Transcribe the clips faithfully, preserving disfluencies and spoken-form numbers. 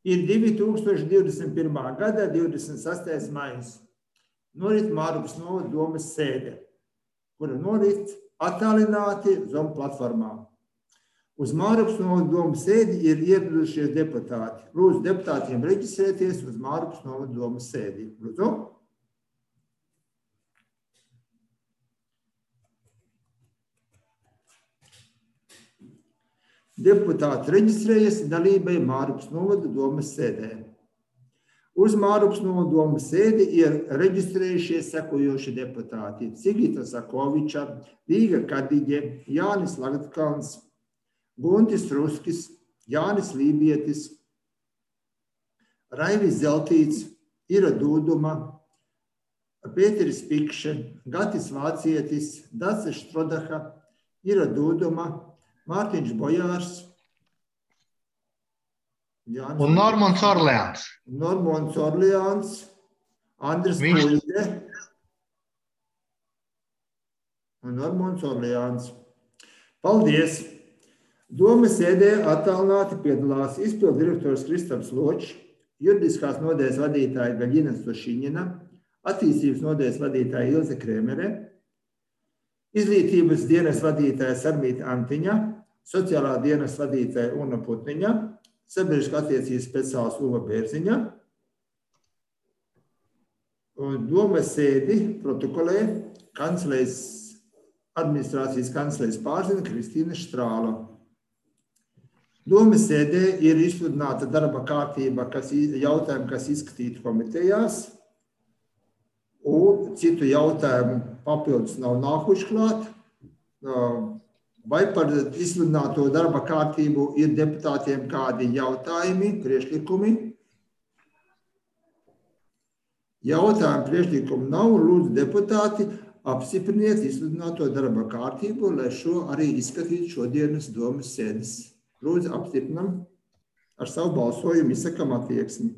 Ir divi tūkstoši divdesmit pirmā gada divdesmit sastais maijs. Norit Mārupas novada domes sēde, kura norit attālināti Zoom platformā. Uz Mārupas novada domes sēdi ir ieradušies deputāti. Lūdzu deputātiem reģistrēties uz Mārupas novada domes sēdi. Lūdzu. Deputāti reģistrējas dalībai Mārupas novada domes sēdē. Uz Mārupas novada domes sēdi ir reģistrējušies sekojoši deputāti: Sigita Sakoviča, Līga Kadiģe, Jānis Lagatkalns, Guntis Ruskis, Jānis Lībietis, Raivis Zeltīts, Ira Dūduma, Pēteris Pikše, Gatis Vācietis, Dace Štrodaha, Ira Dūduma, Mārtiņš Bojārs, Jānis un Normons Orleāns. Normons Orleāns, Andris Viņš... Puļde un Normons Orleāns. Paldies! Domes sēdē attālināti piedalās izpildu direktors Kristaps Ločs, juridiskās nodaļas vadītāja Gaļina Stošiņina, attīstības nodaļas vadītāja Ilze Krēmere, izglītības dienas vadītāja Sarmīta Antiņa, sociālā dienas vadītāja Una Putniņa, sabiedriskā attiecības speciāls Uva Bērziņa. Un domes sēdi protokolē kancelejas, administrācijas kancelejas pārzina Kristīna Štrāla. Domes sēdē ir izsludināta darba kārtība, kas jautājumi, kas izskatīti komitejās, un citu jautājumu papildus nav nākuši klāt. Vai par izsludināto darba kārtību ir deputātiem kādi jautājumi, priekšlikumi? Jautājumu priekšlikumu nav, lūdzu deputāti apstipriniet izsludināto darba kārtību, lai šo arī izskatītu šodienas domes sēdes. Lūdzu apstiprinam ar savu balsojumu, izsakam attieksmi.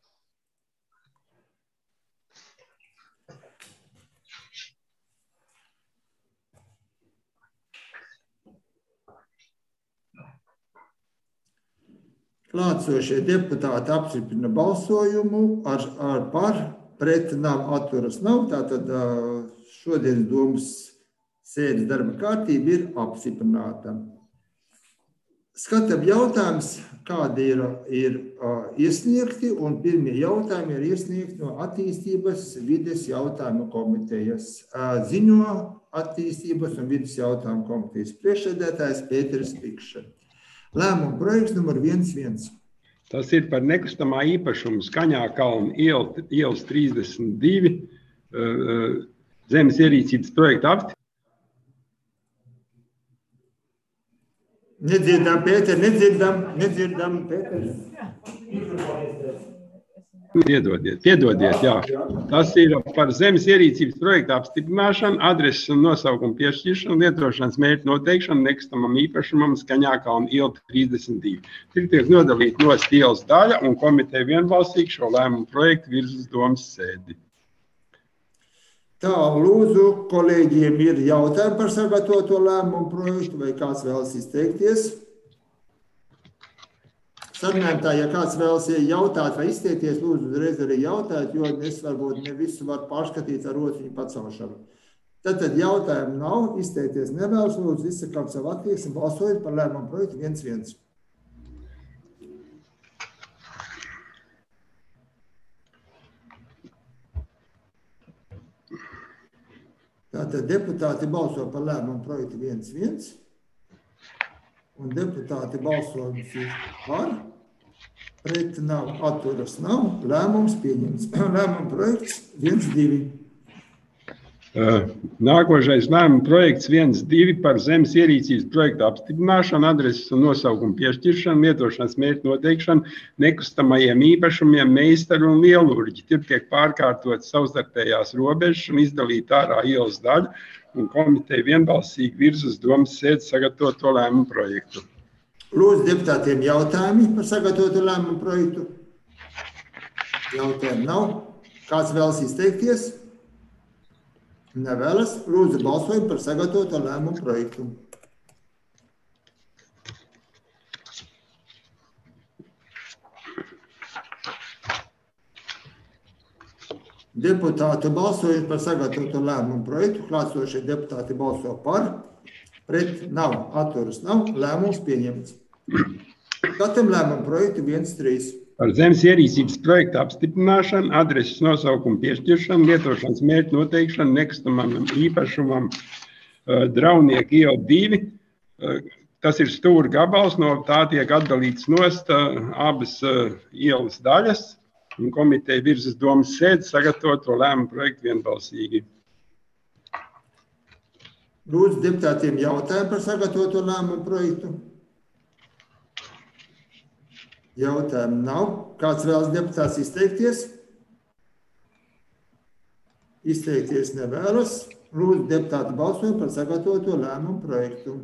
Klātsošie deputāti apstiprina balsojumu ar, ar par, pret nav, atturas nav. Tātad šodienas domes sēdes darba kārtība ir apstiprināta. Skatam jautājums, kādi ir, ir uh, iesniegti, un pirmie jautājumi ir iesniegti no attīstības vides jautājumu komitejas. Uh, ziņo attīstības un vides jautājumu komitejas priekšsēdētājs Pēteris Pikše. Lēmuma projekts numur viens viens. Tas ir par nekustamā īpašumu Skaņākalna ielas trīsdesmit divi uh, zemes ierīcības projekta apstiprināšanu. Nedzirdam, Pēter, nedzirdam, nedzirdam, Pēter. Piedodiet, piedodiet, jā. Tas ir par zemes ierīcības projekta apstiprināšanu, adreses un nosaukumu piešķiršanu, lietošanas mērķu noteikšanu nekustamam īpašumam Skaņākalna iela trīsdesmit divi. Tik tiek nodalīta nost ielas daļa, un komiteja vienbalsīgi šo lēmumu projektu virz uz domes sēdi. Tā, lūdzu, kolēģiem ir jautājumi par sagatavoto lēmumu projektu, vai kāds vēlas izteikties? Sarunājumā, ja kāds vēlas jautāt vai izteikties, lūdzu, uzreiz arī jautāt, jo es varbūt ne visu varu pārskatīt ar rotiņu pacelšanu. Tad, tad jautājumu nav, izteikties nevēlas, lūdzu, izsakām savu attieksmi, balsojot par lēmumu projektu viens viens. Tātad deputāti balso par lēmumu projektu viens viens, un deputāti balsojums ir par, pret nav, atturas nav, lēmums pieņems. Lēmuma projekts viens divi. Nākošais lēmuma projekts viens divi par zemes ierīcības projektu apstiprināšanu, adreses un nosaukumu piešķiršanu, lietošanas mērķu noteikšanu nekustamajiem īpašumiem Meistaru un Lielurģi. Tur tiek pārkārtot savstarpējās robežas un izdalīt ārā ielas daļu, un komiteja vienbalsīgi virz uz domes sēdes sagatavoto lēmumu projektu. Lūdzu, deputātiem jautājumi par sagatavoto lēmumu projektu. Jautājumu nav. Kāds vēlas izteikties? Nevēlas. Lūdzu, balsojam par sagatavoto lēmumu projektu. Deputātu balsojums par sagatavoto lēmumu projektu. Klātsošie deputāti balso par, pret nav, atturas nav, lēmums pieņemts. Skatām lēmumu projektu viens trīs. Par zemes ierīcības projektu apstiprināšanu, adreses nosaukumu piešķiršanu, lietošanas mērķu noteikšanu nekustamam īpašumam Draunieka iela divi. Tas ir stūra gabals, no tā tiek atdalīts nost abas ielas daļas. Un komiteja virzas domas sēdi sagatavot to lēmumu projektu vienbalsīgi. Lūdzu deputātiem jautājumu par sagatavoto lēmumu projektu. Jautājumu nav. Kāds vēlas deputāts izteikties? Izteikties nevēlas. Lūdzu deputāti balsojumu par sagatavoto lēmumu projektu.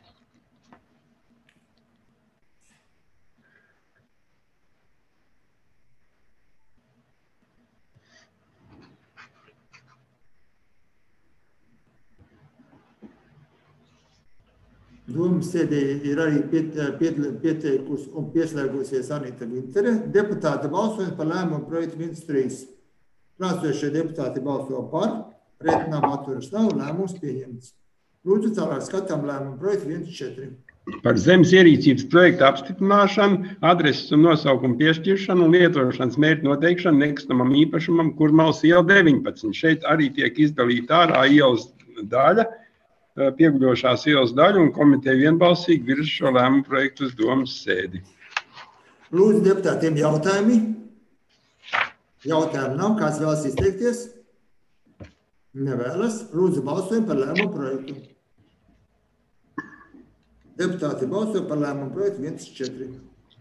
Domas sēdē ir arī pieteikusi un pieslēgusies Anita Vintere. Deputāta balsojums par lēmumu projektu viens trīs. Klātsošie deputāti balso par, pret nav, atturas nav, lēmums pieņemts. Lūdzu tālāk skatām lēmumu projektu viens četri. Par zemes ierīcības projektu apstiprināšanu, adreses un nosaukumu piešķiršanu un lietošanas mērķu noteikšanu nekustamam īpašumam Kurmales iela deviņpadsmit. Šeit arī tiek izdalīta ārā ielas daļa, pieguļošās ielas daļu, un komiteja vienbalsīgi virza šo lēmumu projektu uz domas sēdi. Lūdzu deputātiem jautājumi. Jautājumu nav. Kāds vēlas izteikties? Nevēlas. Lūdzu balsojumu par lēmumu projektu. Deputāti balso par lēmumu projektu viens četri.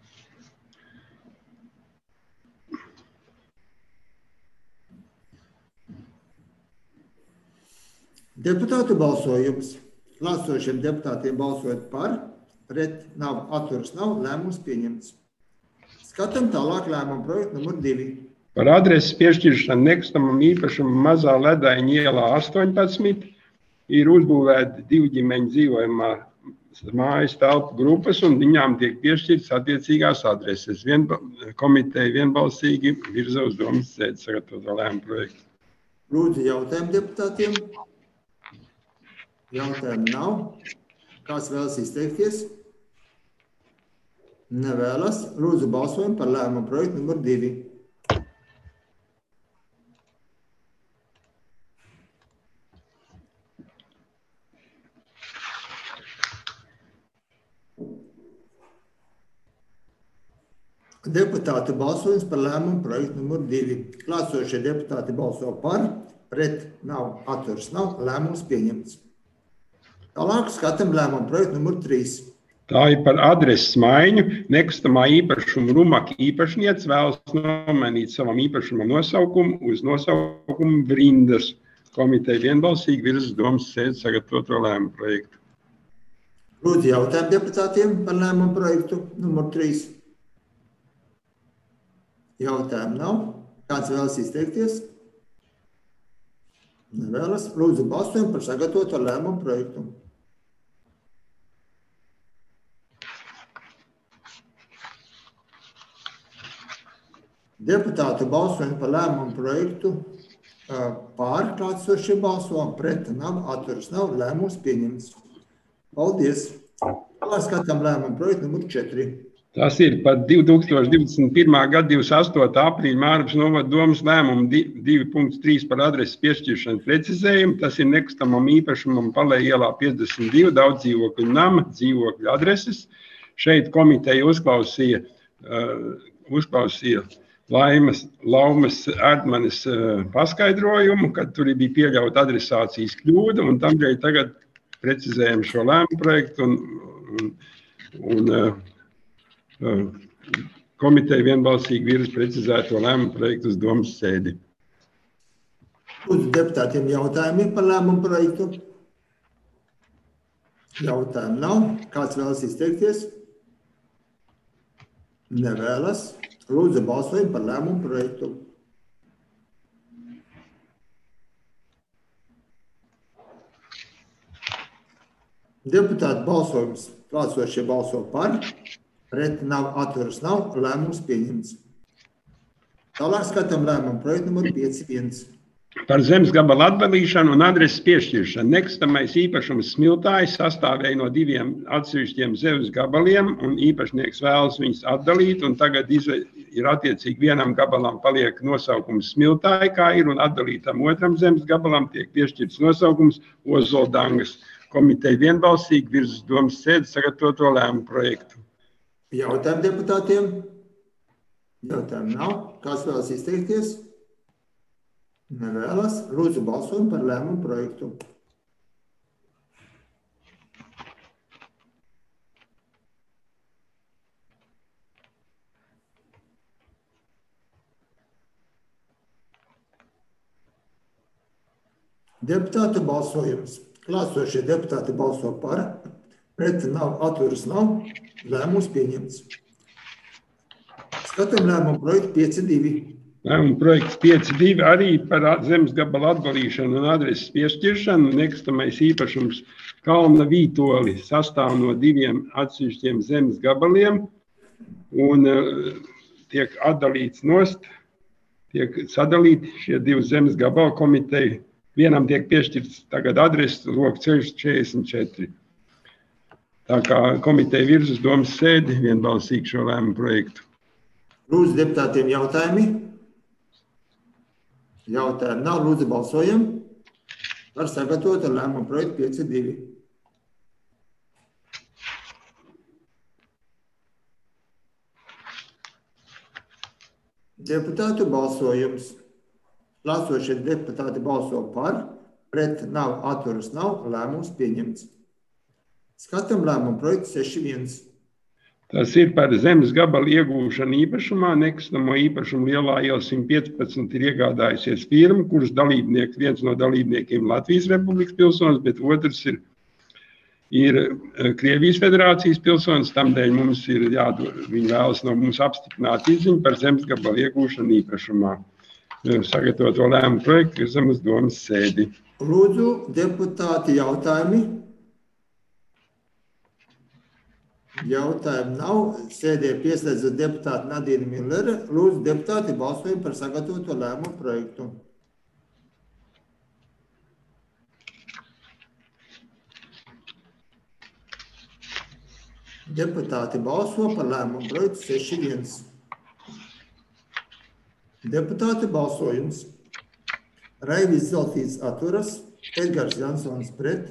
Deputātu balsojums. Klātsošiem deputātiem balsojot par, pret nav, atturas nav, lēmums pieņemts. Skatām tālāk lēmumu projektu numur divi. Par adreses piešķiršanu nekustamam īpašumam Mazā Ledaiņa ielā astoņpadsmit ir uzbūvēti divu ģimeņu dzīvojamā mājas telpu grupas, un viņām tiek piešķirtas attiecīgās adreses. Vienba, komiteja vienbalsīgi virza uz domas sēdi sagatavoto lēmumu projektu. Lūdzu jautājumu deputātiem. Jautājumu nav. Kāds vēlas izteikties? Nevēlas. Lūdzu balsojumu par lēmumu projektu numur divi. Deputātu balsojums par lēmumu projektu numur divi. Klātsošie deputāti balso par, pret nav, atturas nav, lēmums pieņemts. Tālāk skatām lēmumu projektu numur trīs. Tā ir par adreses maiņu. Nekustamā īpašuma Rumaka īpašniece vēlas nomainīt savam īpašumam nosaukumu uz nosaukumu Brindas. Komiteja vienbalsīgi virza domas sēdi sagatavoto lēmumu projektu. Lūdzu jautājumu deputātiem par lēmumu projektu numur trīs. Jautājumu nav. Kāds vēlas izteikties? Nevēlas. Lūdzu balsojumu par sagatavoto lēmumu projektu. Deputātu balsojumu par lēmumu projektu pār, klātsošie balso, pret nav, atturas nav, lēmums pieņemts. Paldies. Tālāk skatām lēmumu projektu numur četri. Tas ir par divi tūkstoši divdesmit pirmā gada divdesmit astotā aprīļa Mārupes novada domas lēmumu divi punkts trīs par adreses piešķiršanu precizējumu. Tas ir nekustamam īpašumam Palē ielā piecdesmit divi daudz dzīvokļu nama dzīvokļu adreses. Šeit komiteja uzklausīja, uh, uzklausīja Laimas, Laumas Erdmanes uh, paskaidrojumu, kad tur bija pieļauta adresācijas kļūda, un tamdēļ tagad precizējam šo lēmumu projektu un, un, un uh, komiteja vienbalsīgi virza precizēto lēmumu projektu uz domas sēdi. Lūdzu deputātiem jautājumi par lēmumu projektu. Jautājumu nav. Kāds vēlas izteikties? Nevēlas. Lūdzu balsojumu par lēmumu projektu. Deputāti balsojums. Klātsošie balso par. Pret nav, atturas nav, lēmums pieņemts. Tālāk skatām lēmumu projektu numur pieci viens. Par zemes gabalu atdalīšanu un adreses piešķiršanu. Nekustamais īpašums Smiltājs sastāvēja no diviem atsevišķiem zemes gabaliem, un īpašnieks vēlas viņus atdalīt, un tagad ir attiecīgi vienam gabalam paliek nosaukums Smiltāji, kā ir, un atdalītam otram zemes gabalam tiek piešķirts nosaukums Ozoldangas. Komiteja vienbalsīgi virz uz domas sēdi sagatavoto lēmumu projektu. Jautājumu deputātiem? Jautājumu nav. Kāds vēlas izteikties? Nevēlas. Lūdzu balsojumu par lēmumu projektu. Deputātu balsojums. Klāsošie deputāti balso par, pret nav, atturas nav, lēmums pieņemts. Skatām lēmumu projektu pieci divi. Lēmuma projekts pieci divi arī par zemes gabalu atdalīšanu un adreses piešķiršanu. Nekustamais īpašums Kalna Vītoli sastāv no diviem atsevišķiem zemes gabaliem un tiek atdalīts nost, tiek sadalīti šie divi zemes gabalu komiteju. Vienam tiek piešķirts tagad adreses Lokceļš četrdesmit četri. Tā kā komiteja virz uz domas sēdi vienbalsīgi šo lēmumu projektu. Lūdzu deputātiem jautājumi. Jautājumu nav, lūdzu balsojam par sagatavotu lēmumu projektu pieci divi. Deputātu balsojums. Klāsošie deputāti balso par, pret nav, atturas nav, lēmums pieņemts. Skatām lēmumu projektu seši viens. Tas ir par zemes gabalu iegūšanu īpašumā. Nekustamo īpašumu Lielā iela simt piecpadsmit ir iegādājusies firma, kuras dalībnieks, viens no dalībniekiem Latvijas Republikas pilsonis, bet otrs ir, ir Krievijas federācijas pilsonis. Tamdēļ mums ir jādod, viņi vēlas no mums apstiprināt izziņu par zemes gabalu iegūšanu īpašumā. Sagatavot to lēmumu projektu, kas uz domas sēdi. Lūdzu, deputāti jautājumi. Jautājumu nav. Sēdē pieslēdz deputāti Nadīna Millere. Lūdzu, deputāti balsojumu par sagatavoto lēmumu projektu. Deputāti balso par lēmumu projektu seši viens. Deputāti balsojums. Raivis Zeltīts atturas, Edgars Jansons pret.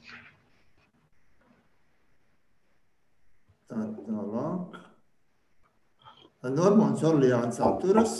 Tā tālāk. Normons Orleāns atturas.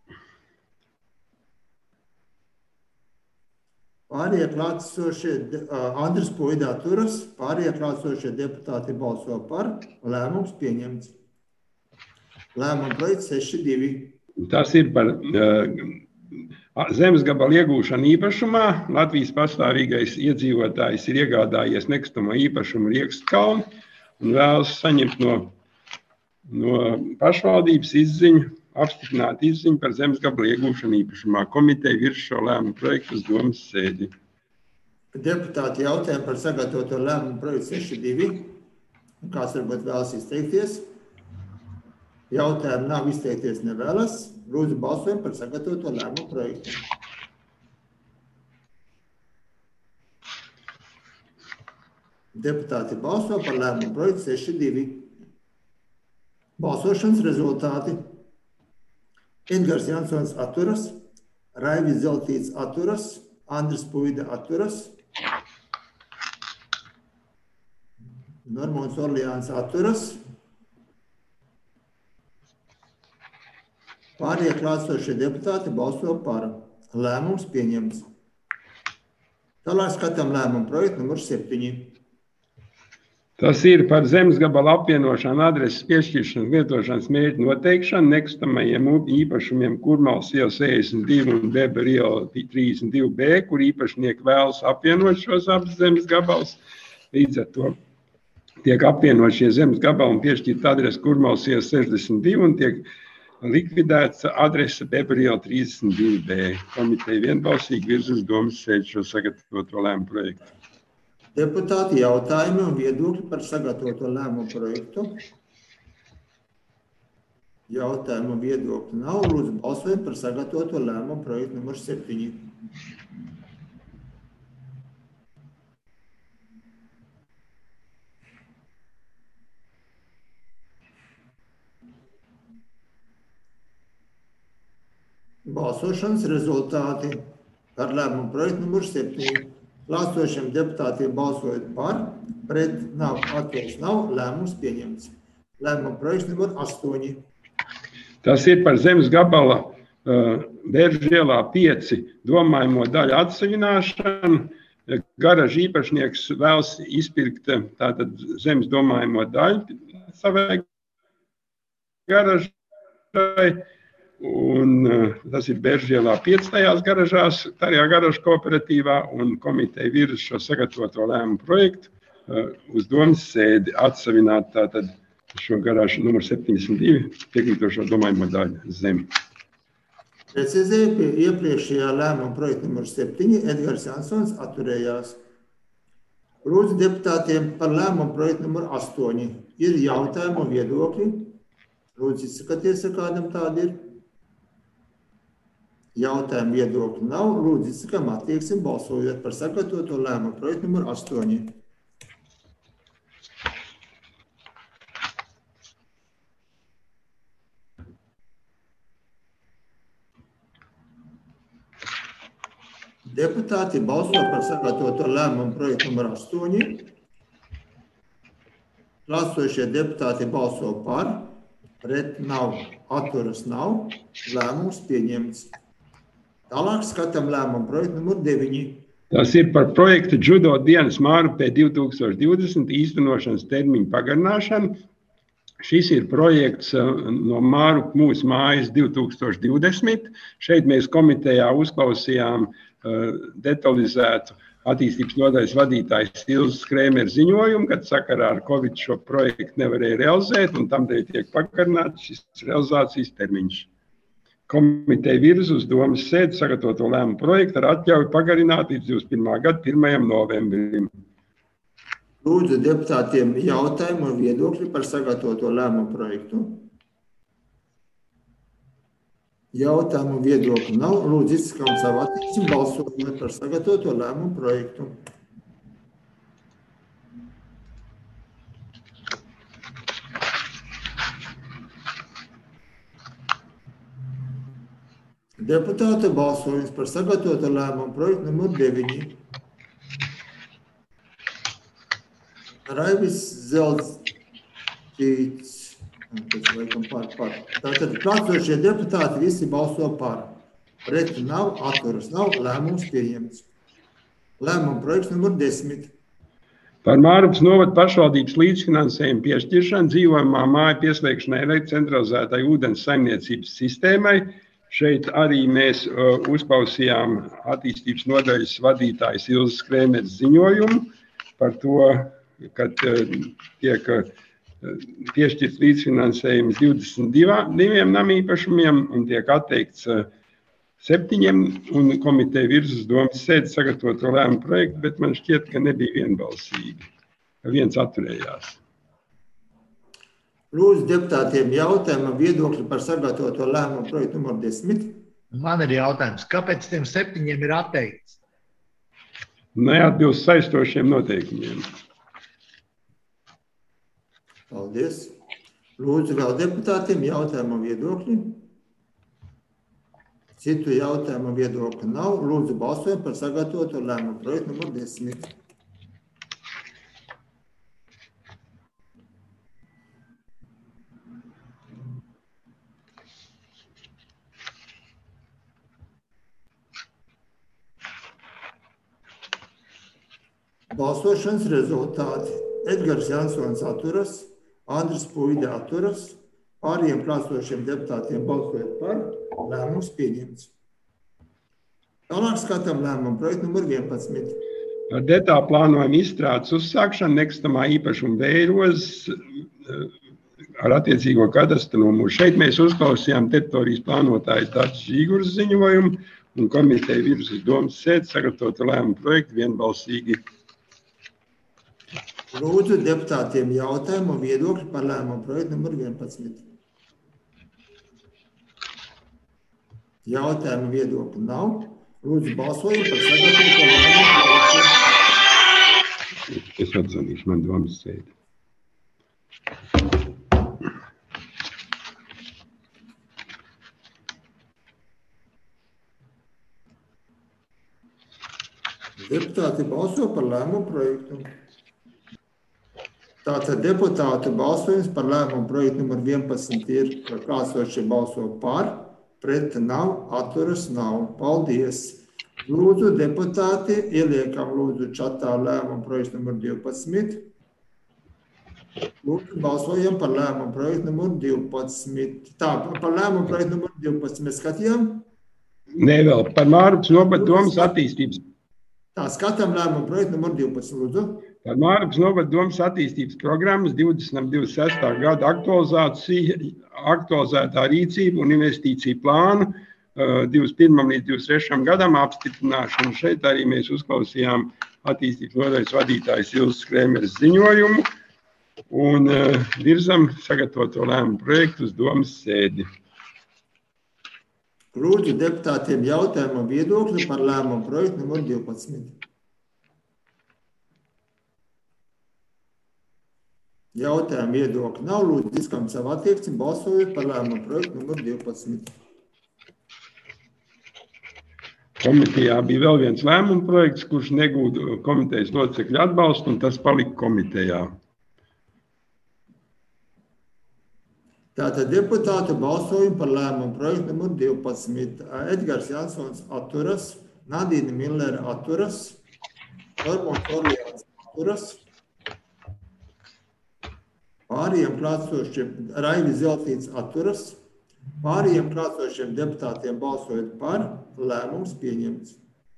Pārējie klātesošie Andris Puida atturas. Pārējie klātesošie deputāti balso par. Lēmums pieņemts. Lēmuma projekts seši divi. Tas ir par uh, zemes gabalu iegūšanu īpašumā. Latvijas pastāvīgais iedzīvotājs ir iegādājies nekustamo īpašumu Riekskalni un vēlas saņemt no, no pašvaldības izziņu, apstiprināt izziņu par zemes gabalu iegūšanu īpašumā. Komiteja virz šo lēmumu projektu uz domas sēdi. Deputāti jautājumu par sagatavoto lēmumu projektu seši divi. Kāds varbūt vēlas izteikties? Jautājumu nav, izteikties nevēlas. Lūdzu balsojumu par sagatavoto lēmumu projektu. Deputāti balso par lēmumu projektu seši divi. Balsošanas rezultāti. Edgars Jansons atturas, Raivis Zeltīts atturas, Andris Puida atturas, Normons Orleāns atturas. Pārējie klātesošie deputāti balso par. Lēmums pieņemts. Tālāk skatām lēmumu projektu numur septiņi. Tas ir par zemes gabalu apvienošanu, adreses piešķiršanu, lietošanas mērķu noteikšanu nekustamajiem īpašumiem Kurmāls iela sešdesmit divi un Beber iela trīsdesmit divi B, kur īpašnieki vēlas apvienot šos abus zemes gabalus. Līdz ar to tiek apvienot šie zemes gabali un piešķirt adresi Kurmāls iela sešdesmit divi un tiek likvidēts adrese Beber iela trīsdesmit divi B. Komiteja vienbalsīgi virz uz domas sēdi šo sagatavoto lēmumu projektu. Deputāti jautājumi un viedokļi par sagatavoto lēmumu projektu. Jautājumu viedokļu nav. Lūdzu, balsojam par sagatavoto lēmumu projektu numur septiņi. Balsošanas rezultāti par lēmumu projektu numur septiņi. Klāsošiem deputātiem balsojot par, pret nav, atturas nav, lēmums pieņemts. Lēmumu projekts numur astoņi. Tas ir par zemes gabala uh, Bēržielā pieci domājamo daļu atsevišķināšanu. Garaža īpašnieks vēlas izpirkt tātad zemes domājamo daļu savai garažai. Un uh, tas ir Bēržielā pieci tajās garažās, tajā garažu kooperatīvā, un komiteja virza šo sagatavoto lēmumu projektu uh, uz domas sēdi atsevišķināt tātad šo garāžu numur septiņdesmit divi piekrītošo domājamo daļu zemi. Precizēju pie iepriekšējā lēmuma projekta numur septiņi Edgars Jansons atturējās. Lūdzu deputātiem par lēmumu projektu numur astoņi. Ir jautājumu viedokļi. Lūdzu izsakaties, ja kādam tādi ir. Jautājumu viedokļu nav. Lūdzu izsakam attieksim balsojot par sagatavoto lēmumu projektu numur astoņi. Deputāti balso par sagatavoto lēmumu projektu numur astoņi. Klāsošie deputāti balso par, pret nav, atturas nav, lēmums pieņemts. Tālāk skatām lēmumu projektu numur deviņi. Tas ir par projektu Džudo dienas Mārupē divi tūkstoši divdesmit īstenošanas termiņu pagarināšanu. Šis ir projekts no Mārup mūsu mājas divi tūkstoši divdesmit. Šeit mēs komitejā uzklausījām detalizētu attīstības nodaļas vadītājs Ilzas Krēmeres ziņojumu, kad sakarā ar Covid šo projektu nevarēja realizēt, un tamdēļ tiek pagarināts šis realizācijas termiņš. Komiteja virza uz domas sēdi sagatavoto lēmumu projektu ar atļauju pagarināt līdz divdesmit pirmā gada pirmajam novembrim. Lūdzu deputātiem jautājumu un viedokļi par sagatavoto lēmumu projektu. Jautājumu viedokļu nav. Lūdzu izsakām savu attieksmi balsojot par sagatavoto lēmumu projektu. Deputātu balsojums par sagatavoto lēmumu projektu numur deviņi. Raivis Zelcīts. Par, par. Tātad klāsošie deputāti visi balso par. Pret nav, atturas nav, lēmums pieņemts. Lēmuma projekts numur desmit. Par Mārupas novada pašvaldības līdzfinansējumu piešķiršanu dzīvojamā māja pieslēgšanai elektrocentralizētai ūdens saimniecības sistēmai. Šeit arī mēs uh, uzklausījām attīstības nodaļas vadītājas Ilzas Krēmeres ziņojumu par to, kad uh, tiek uh, piešķirts līdzfinansējums divdesmit diviem namīpašumiem un tiek atteikts septiņiem, un komiteja virza uz domas sēdi sagatavoto lēmumu projektu, bet man šķiet, ka nebija vienbalsīgi. Viens atturējās. Lūdzu deputātiem jautājumu viedokļi par sagatavoto lēmumu projektu numur desmit. Man ir jautājums, kāpēc tiem septiņiem ir atteikts? Neatbilst saistošiem noteikumiem. Paldies. Lūdzu vēl deputātiem jautājumu viedokļi. Citu jautājumu viedokļu nav. Lūdzu balsojam par sagatavoto lēmumu projektu numur desmit. Balsošanas rezultāti. Edgars Jansons atturas. Andris Puide atturas, pārējiem klāsošiem deputātiem balsojot par, lēmums pieņemts. Tālāk skatām lēmumu projektu numur vienpadsmit. Par detālu plānojumu izstrādes uzsākšanu nekustamā īpašuma veirozes ar attiecīgo kadastru numuru. Šeit mēs uzklausījām teritorijas plānotājas Dācis Žīguras ziņojumu, un komiteja virza uz domas sēdi sagatavotu lēmumu projektu vienbalsīgi. Lūdzu deputātiem jautājumu un viedokļi par lēmumu projektu numur vienpadsmit. Jautājumu viedokļu nav. Lūdzu, balsojam par sagatavoto lēmumu projektu. Es atzvanīšu, man domas sēdi. Deputāti balso par lēmumu projektu. Tātad deputātu balsojums par lēmumu projektu numur vienpadsmit ir, ka klāsošie balso par, pret nav, atturas nav. Paldies! Lūdzu, deputāti, ieliekam lūdzu čatā lēmumu projektu numur divpadsmit. Lūdzu, balsojam par lēmumu projektu numur divpadsmit. Tā, par lēmumu projektu numur divpadsmit skatījām? Nē, vēl par Mārupes novada domas attīstības. Tā, skatām lēmumu projektu numur divpadsmit, lūdzu. Par Mārupes novada domas attīstības programmas divdesmit divdesmit sestā gada aktualizācija, aktualizētā rīcība un investīcija plānu divdesmit pirmajam līdz divdesmit trešajam gadam apstiprināšanu. Šeit arī mēs uzklausījām attīstības nodaļas vadītājas Ilzes Krēmeres ziņojumu un virzam sagatavoto lēmumu projektu uz domas sēdi. Lūdzu deputātiem jautājumu viedokļu par lēmumu projektu numur divpadsmit. Jautājumu viedokļu nav. Lūdzu, izskam savu attieksmi, balsojot par lēmumu projektu numur divpadsmit. Komitejā bija vēl viens lēmuma projekts, kurš negūda komitejas locekļu atbalstu, un tas palika komitejā. Tātad deputātu balsojumu par lēmumu projektu numur divpadsmit. Edgars Jansons atturas, Nadīna Millere atturas, Normons Orleāns atturas, pārējiem klātsošiem Raivis Zeltīts atturas, pārējiem klātsošiem deputātiem balsojot par, lēmums pieņemts.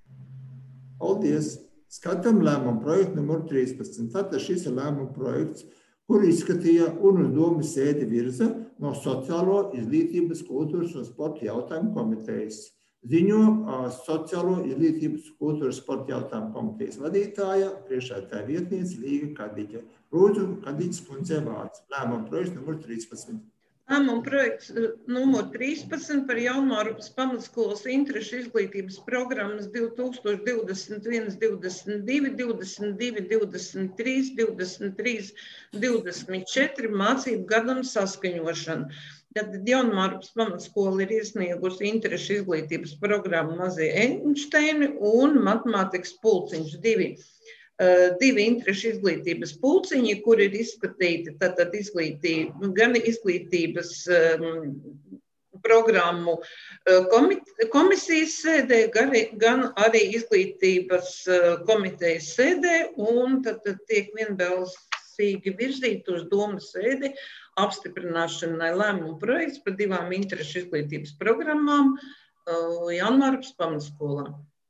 Paldies! Skatām lēmumu projektu numur trīspadsmit. Tātad šis ir lēmumu projekts, kur izskatīja un uz domas sēdi virza no Sociālo izglītības, kultūras un sporta jautājumu komitejas. Ziņo Sociālo izglītības, kultūras, sporta jautājumu komitejas vadītāja, priekšsēdētāja vietniece Līga Kadiģe. Lūdzu, Kadiģes kundzei vārds. Lēmumu projekts numur trīspadsmit. Lēmumu projekts numur trīspadsmit par Jaunmārupes pamatskolas interešu izglītības programmas divi tūkstoši divdesmit viens divdesmit divi, divdesmit divi divdesmit trīs, divdesmit trīs divdesmit četri mācību gadam saskaņošanu. Tad Jaunmārupes pamatskola ir iesniegusi interešu izglītības programmu Mazie Einsteini un matemātikas pulciņš divi. Divi interešu izglītības pulciņi, kur ir izskatīti tātad izglītība, gan izglītības um, programmu komit, komisijas sēdē, gan, gan arī izglītības komitejas sēdē, un tad, tad tiek vienbalsīgi virzīt uz domas sēdi apstiprināšanai lēmumu projekts par divām interešu izglītības programmām uh, Jaunmārupes pamatskolā.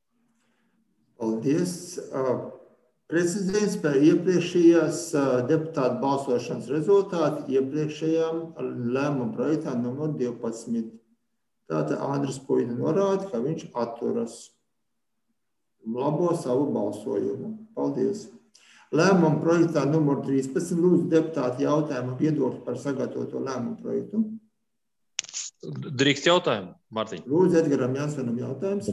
Paldies! Precizējums par iepriekšējās deputātu balsošanas rezultātu iepriekšējām lēmumu projektā numur divpadsmit. Tātad Andris Puina norāda, ka viņš atturas. Labo savu balsojumu. Paldies. Lēmumu projektā numur trīspadsmit. Lūdzu deputāti jautājumu viedokli par sagatavoto lēmumu projektu. Drīkst jautājumu, Mārtiņ? Lūdzu, Edgaram Jansonam jautājums.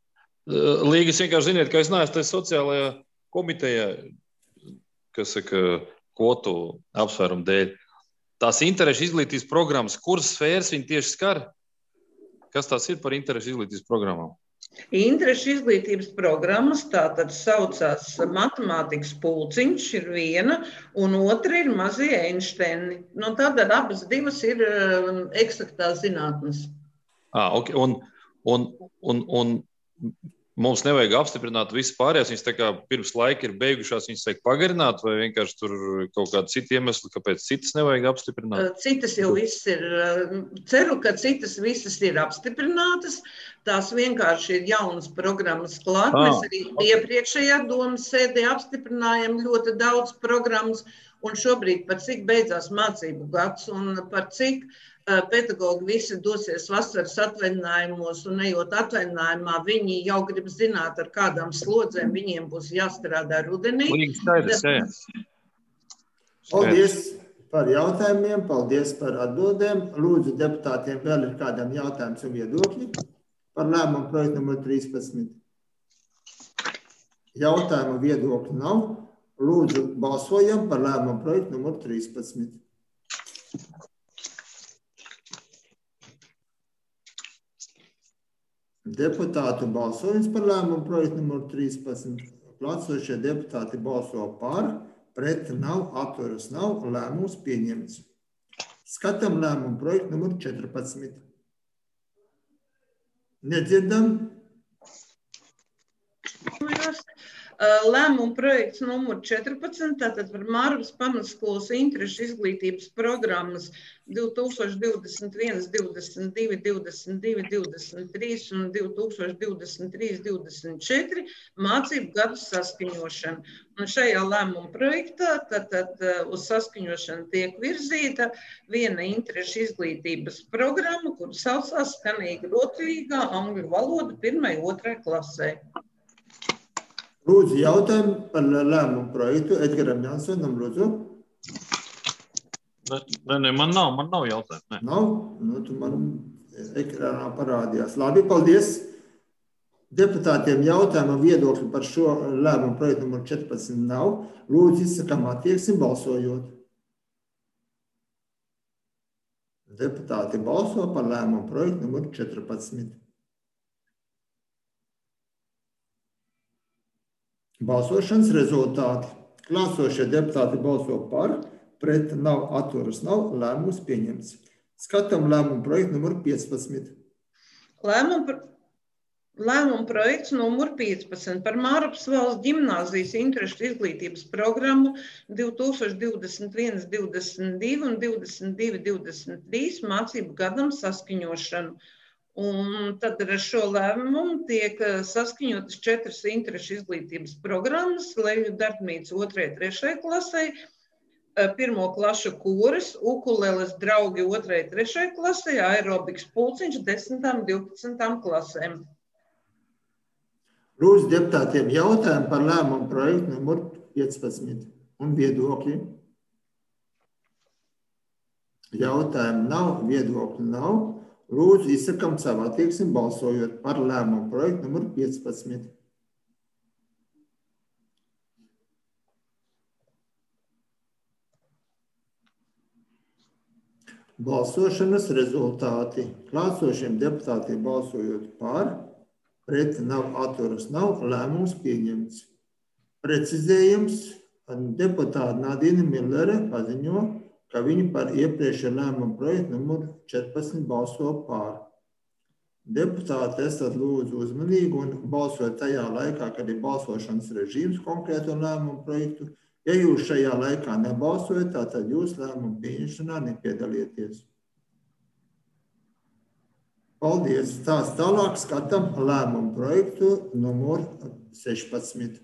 Līgas vienkārši ziniet, ka es neesmu tajā sociālajā komitejā, kas saka, kvotu apsvērumu dēļ. Tās interešu izglītības programmas, kuras sfēras viņi tieši skar? Kas tās ir par interešu izglītības programmām? Interešu izglītības programmas tātad saucās matemātikas pulciņš ir viena, un otra ir Mazie Einsteini. No tātad abas divas ir uh, eksaktās zinātnes. Ah, okay. un, un, un, un mums nevajag apstiprināt visu pārējās, viņas tā kā pirms laika ir beigušās, viņas vajag pagarināt, vai vienkārši tur kaut kādi citi iemesli, kāpēc citas nevajag apstiprināt? Citas jau viss ir, ceru, ka citas visas ir apstiprinātas, tās vienkārši ir jaunas programmas klāt. Ah, Mēs arī okay. iepriekšējā domas sēdē apstiprinājam ļoti daudz programmas, un šobrīd par cik beidzās mācību gads, un par cik pedagogi visi dosies vasaras atvaļinājumos, un ejot atvaļinājumā, viņi jau grib zināt, ar kādām slodzēm viņiem būs jāstrādā rudenī. Paldies par jautājumiem, paldies par atbildēm. Lūdzu, deputātiem vēl ir kādam jautājums un viedokļi? par lēmumu projektu numur trīspadsmit. Jautājumu viedokļu nav. Lūdzu, balsojam par lēmumu projektu numur trīspadsmit. Deputātu balsojums par lēmumu projektu numur trīspadsmit. Klātsošie deputāti balso par, pret nav, atturas nav, lēmums pieņemts. Skatām lēmumu projektu numur četrpadsmit. Nedzirdam? Lēmuma projekts numur četrpadsmit, tātad par Mārvas pamatskolas interešu izglītības programmas divi tūkstoši divdesmit viens, divdesmit divi, divdesmit divi, divdesmit trīs un divi tūkstoši divdesmit trīs, divdesmit četri mācību gadu saskaņošanu. Un šajā lēmuma projektā tātad uz saskaņošanu tiek virzīta viena interešu izglītības programma, kur saucās skanīga rotulīgā angļu valoda pirmai, otrai klasē. Lūdzu, jautājumu par lēmumu projektu Edgaram Jansonam, lūdzu. Nē, nē, man nav, man nav jautājumu. Nē. Nav? Nu, tu man ekrānā parādījās. Labi, paldies. Deputātiem jautājumu viedokļu par šo lēmumu projektu numur četrpadsmit nav. Lūdzu, izsakām attieksim balsojot. Deputāti balso par lēmumu projektu numur četrpadsmit. Balsošanas rezultāti. Klāsošie deputāti balso par, pret nav, atturas nav, lēmums pieņemts. Skatām lēmumu projektu numur piecpadsmit. Lēmuma, lēmuma projekts numur piecpadsmit par Mārupas valsts ģimnāzijas interešu izglītības programmu divi tūkstoši divdesmit viens, divdesmit divi un divdesmit divi, divdesmit trīs mācību gadam saskaņošanu. Un tad ar šo lēmumu tiek saskaņotas četras interešu izglītības programmas, Leļu darbnīca otrai, trešai klasei, pirmo klašu kūras, ukuleles draugi otrai, trešai klasei, aerobikas pulciņš desmitām, divpadsmitām klasēm. Lūdzu, deputātiem jautājumu par lēmumu projektu numur piecpadsmit un viedokļi. Jautājumu nav, viedokļu nav. Lūdzu, izsakam savu attieksmi balsojot par lēmumu projektu numur piecpadsmit. Balsošanas rezultāti. Klāsošiem deputātiem balsojot par, pret nav, atturas nav, lēmums pieņemts. Precizējums, deputāta Nadīna Millere paziņo, ka viņi par iepriekšējo lēmumu projektu numur četrpadsmit balso pār. Deputāti, esat lūdzu uzmanīgi un balsot tajā laikā, kad ir balsošanas režīms konkrēto lēmumu projektu. Ja jūs šajā laikā nebalsojat, tad jūs lēmumu pieņemšanā nepiedalieties. Paldies! Tās tālāk skatām lēmumu projektu numur sešpadsmit.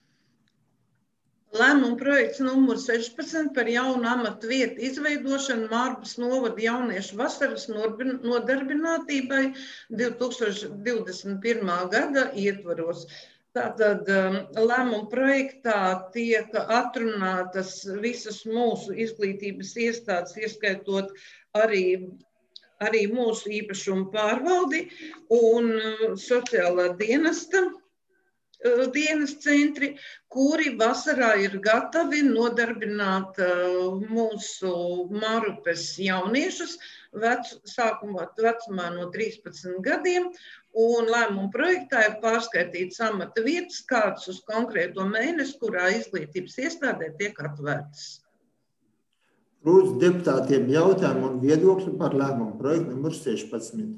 Lēmuma projekts numur sešpadsmit par jaunu amatu vietu izveidošanu Mārvas novada jauniešu vasaras nodarbinātībai divi tūkstoši divdesmit pirmā gada ietvaros. Tātad lēmuma projektā tiek atrunātas visas mūsu izglītības iestādes, ieskaitot arī, arī mūsu īpašumu pārvaldi un sociālā dienesta. Dienas centri, kuri vasarā ir gatavi nodarbināt mūsu Mārupes jauniešus vec, sākumā vecumā no trīspadsmit gadiem, un lēmuma projektā ir pārskaitīts amata vietas kāds uz konkrēto mēnesi, kurā izglītības iestādē tiek atvērtas. Lūdzu, deputātiem jautājumu un viedokļu par lēmumu projektu numur sešpadsmit.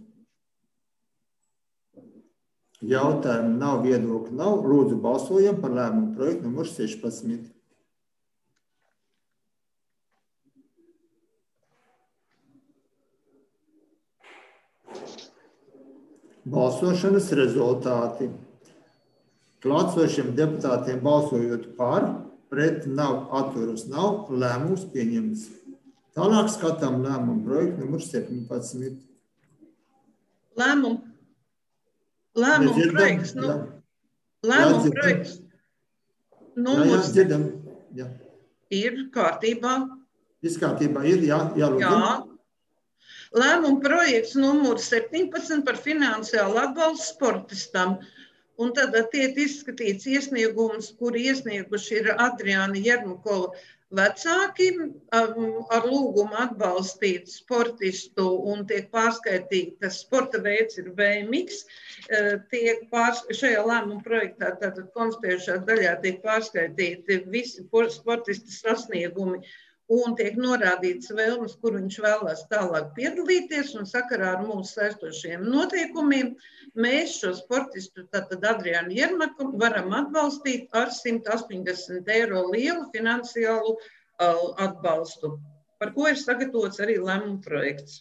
Jautājumu nav, viedokļu nav. Lūdzu, balsojam par lēmumu projektu numur sešpadsmit. Balsošanas rezultāti. Klātsošiem deputātiem balsojot par, pret nav, atturas nav, lēmums pieņemts. Tālāk skatām lēmumu projektu numur septiņpadsmit. Lēmumu Lēmuma projekts, nu, lēmuma projekts numurs ir kārtībā. Viss kārtībā ir, jā, jā, lūdzu. Jā. Lēmuma projekts numur septiņpadsmit par finansiālu atbalstu sportistam. Un tad tiek izskatīts iesniegums, kur iesnieguši ir Adriāna Jermakova vecāki ar lūgumu atbalstīt sportistu un tiek pārskaitīta, tas sporta veids ir B M X, tiek pārs, šajā lēmuma projektā, tātad konstatējušā daļā tiek pārskaitīti visi sportisti sasniegumi un tiek norādīts vēlmes, kur viņš vēlās tālāk piedalīties, un sakarā ar mūsu saistošiem noteikumiem mēs šo sportistu, tātad Adriānu Jermaku, varam atbalstīt ar simt astoņdesmit eiro lielu finansiālu uh, atbalstu, par ko ir sagatavots arī lēmuma projekts.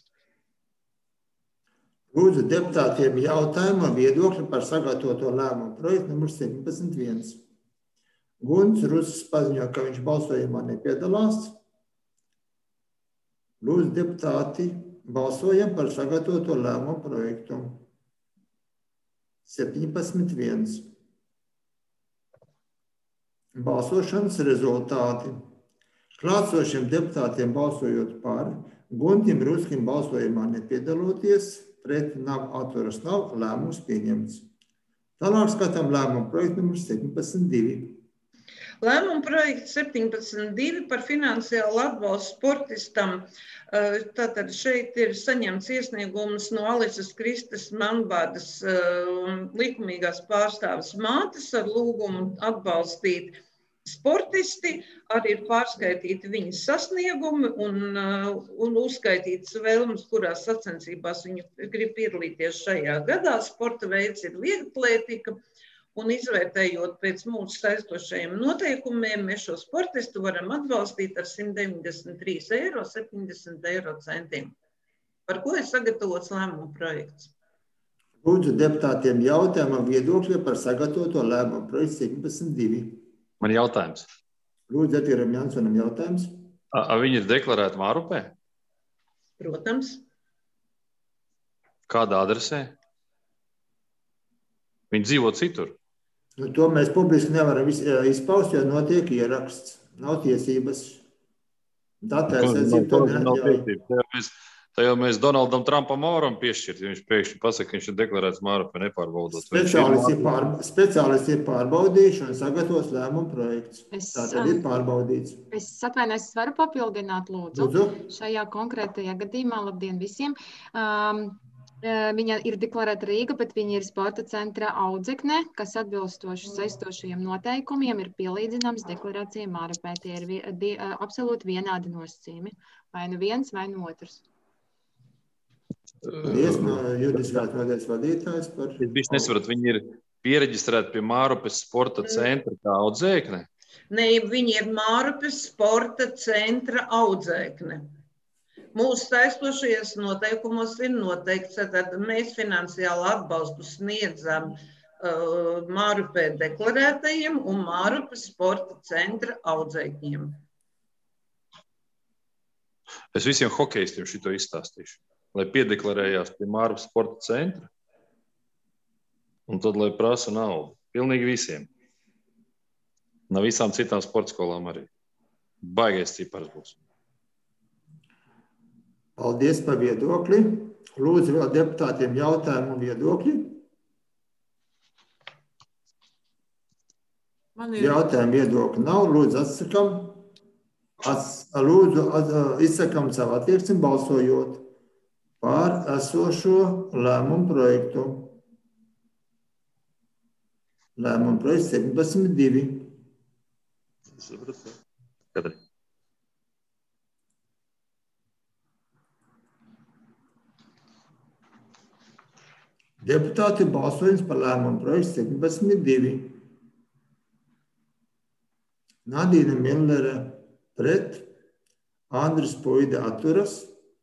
Lūdzu deputātiem jautājumu un viedokļi par sagatavoto lēmumu projektu numur septiņpadsmit viens. Gunts Rusis paziņo, ka viņš balsojumā nepiedalās. Lūdzu, deputāti, balsojam par sagatavoto lēmumu projektu. septiņpadsmit viens. Balsošanas rezultāti. Klātsošiem deputātiem balsojot par, Guntim Ruskim balsojumā nepiedaloties, pret nav, atturas nav, lēmums pieņemts. Tālāk skatām lēmumu projektu numur septiņpadsmit divi. Lēmuma projekts septiņpadsmit divi par finansiālu atbalstu sportistam. Tātad šeit ir saņemts iesniegums no Alises Kristes Manbādas likumīgās pārstāves mātes ar lūgumu atbalstīt sportisti, arī ir pārskaitīti viņas sasniegumi un, un uzskaitītas vēlmes, kurās sacensībās viņi grib piedalīties šajā gadā. Sporta veids ir vieglatlētika. Un izvērtējot pēc mūsu saistošajiem noteikumiem, mēs šo sportistu varam atbalstīt ar simt deviņdesmit trīs eiro septiņdesmit eiro centiem. Par ko ir sagatavots lēmuma projekts? Lūdzu deputātiem jautājumu viedokļi par sagatavoto lēmumu projektu septiņpadsmit divi. Man jautājums. Lūdzu, Edgaram Jansonam jautājums. A, a viņi ir deklarēti Mārupē? Protams. Kādā adresē? Viņi dzīvo citur. Nu, to mēs publiski nevaram izpaust, jo notiek ieraksts. Nav tiesības. Datēs, no, to nav tiesības. Tā jau mēs Donaldam Trumpam varam piešķirt, ja viņš priekšņi pasaka, ka viņš ir deklarēts Mārupē nepārbaudot. Speciālisti ir, pār, speciālisti ir pārbaudījuši un sagatavos lēmumu projekts. Tātad ir pārbaudīts. Es atvainojos, es varu papildināt, lūdzu. Lūdzu. Šajā konkrētajā gadījumā, labdien visiem. Um, Viņa ir deklarēta Rīga, bet viņa ir sporta centra Audzekne, kas atbilstoši saistošajiem noteikumiem ir pielīdzināms deklarācijai Mārupē. Tie ir vi, di, absolūti vienādi nosacījumi. Vai nu viens, vai nu otrs. Paldies, no juridiskās nodaļas vadītājs par... Es bišķi nesapratu, viņi ir piereģistrēti pie Mārupes sporta centra kā Audzekne? Ne, viņi ir Mārupes sporta centra Audzekne. Mūsu saistošajos noteikumos ir noteikts, tad mēs finansiālu atbalstu sniedzam uh, Mārupē deklarētajiem un Mārupes sporta centra audzēkņiem. Es visiem hokejistiem šito izstāstīšu, lai piedeklarējās pie Mārupes sporta centra un tad, lai prasa naudu. Pilnīgi visiem. No visām citām sporta skolām arī. Baigais cipars būs. Paldies par viedokli. Lūdzu vēl deputātiem jautājumu un viedokļi. Man ir... Jautājumu viedokļi nav. Lūdzu atsakam. Ats, lūdzu izsakam savu attieksmi balsojot par esošo lēmumu projektu. Lēmumu projekts septiņpadsmit divi. Kadri. Deputāti balsojums par lēmumu projektu septiņpadsmit divi. Nadīna Millere pret, Andris Puide atturas,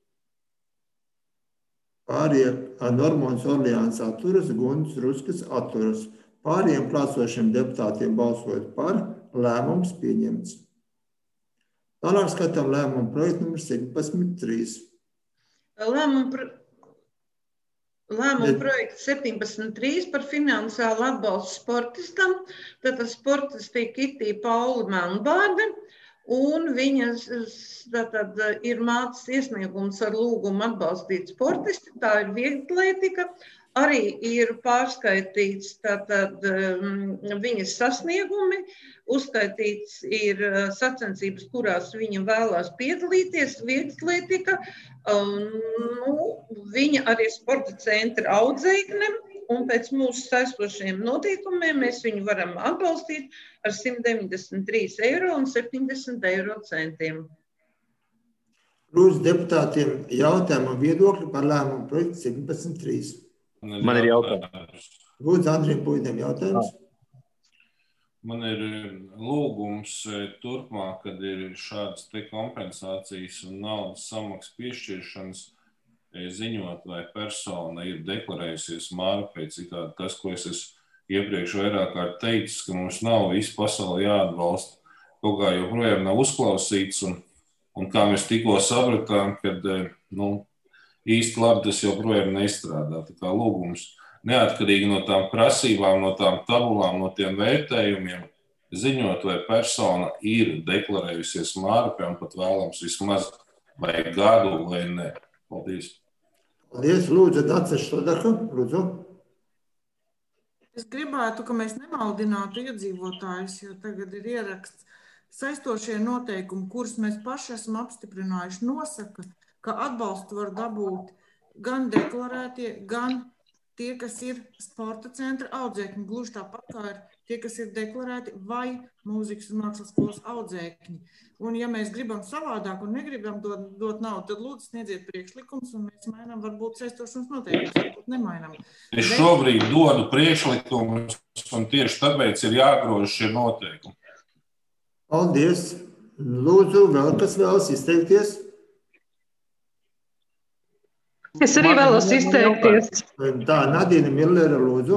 pārējie Normons Orleāns atturas, Gunts Ruskis atturas. Pārējiem klātsošiem deputātiem balsojot par, lēmums pieņemts. Tālāk skatām lēmumu projektu numur septiņpadsmit trīs. Lēmumu projektu. Lēmuma projekts septiņpadsmit trīs par finansiālu atbalstu sportistam. Tātad sportisti Kitija Paula Manbāde un viņas tātad ir mācas iesniegums ar lūgumu atbalstīt sportisti, tā ir vieglatlētika. Arī ir pārskaitīts tātad viņas sasniegumi, uzskaitīts ir sacensības, kurās viņa vēlās piedalīties, vieglatlētika. Nu, viņa arī sporta centra audzēkne, un pēc mūsu saistošiem noteikumiem mēs viņu varam atbalstīt ar simt deviņdesmit trīs eiro un septiņdesmit eiro centiem. Lūdzu deputātiem jautājumu un viedokļu par lēmumu projektu septiņpadsmit trīs. Man ir jautājums. Lūdzu, Andriem Puidiem jautājums. Man ir lūgums turpmāk, kad ir šādas te kompensācijas un naudas samaksas piešķiršanas, ziņot, vai persona ir deklarējusies mārpē, citādi tas, ko es esmu iepriekš vairāk kārt teicis, ka mums nav visu pasauli jāatbalsta, kaut kā joprojām nav uzklausīts, un, un kā mēs tikko sapratām, kad, nu, īsti labi tas joprojām neizstrādā. Tā kā lūgums neatkarīgi no tām prasībām, no tām tabulām, no tiem vērtējumiem, ziņot, vai persona ir deklarējusies mārpē un pat vēlams vismaz vai gadu vai ne. Paldies. Paldies. Lūdzu, Dacis Šodaka. Lūdzu. Es gribētu, ka mēs nemaldinātu iedzīvotājus, jo tagad ir ieraksts saistošie noteikumi, kurus mēs paši esam apstiprinājuši, nosaka, ka atbalstu var dabūt gan deklarētie, gan tie, kas ir sporta centra audzēkņi, gluži tāpat kā ir tie, kas ir deklarēti vai mūzikas un mākslas skolas audzēkņi. Un ja mēs gribam savādāk un negribam dot, dot naudu, tad lūdzu sniedziet priekšlikums un mēs mainām varbūt saistošanas noteikumus, varbūt nemainām. Es šobrīd dodu priekšlikumus un tieši tāpēc ir jāgrož šie noteikumi. Paldies. Lūdzu, vēl kas vēlas izteikties? Es arī vēlos izteikties. Tā, Nadīna Millere, lūdzu.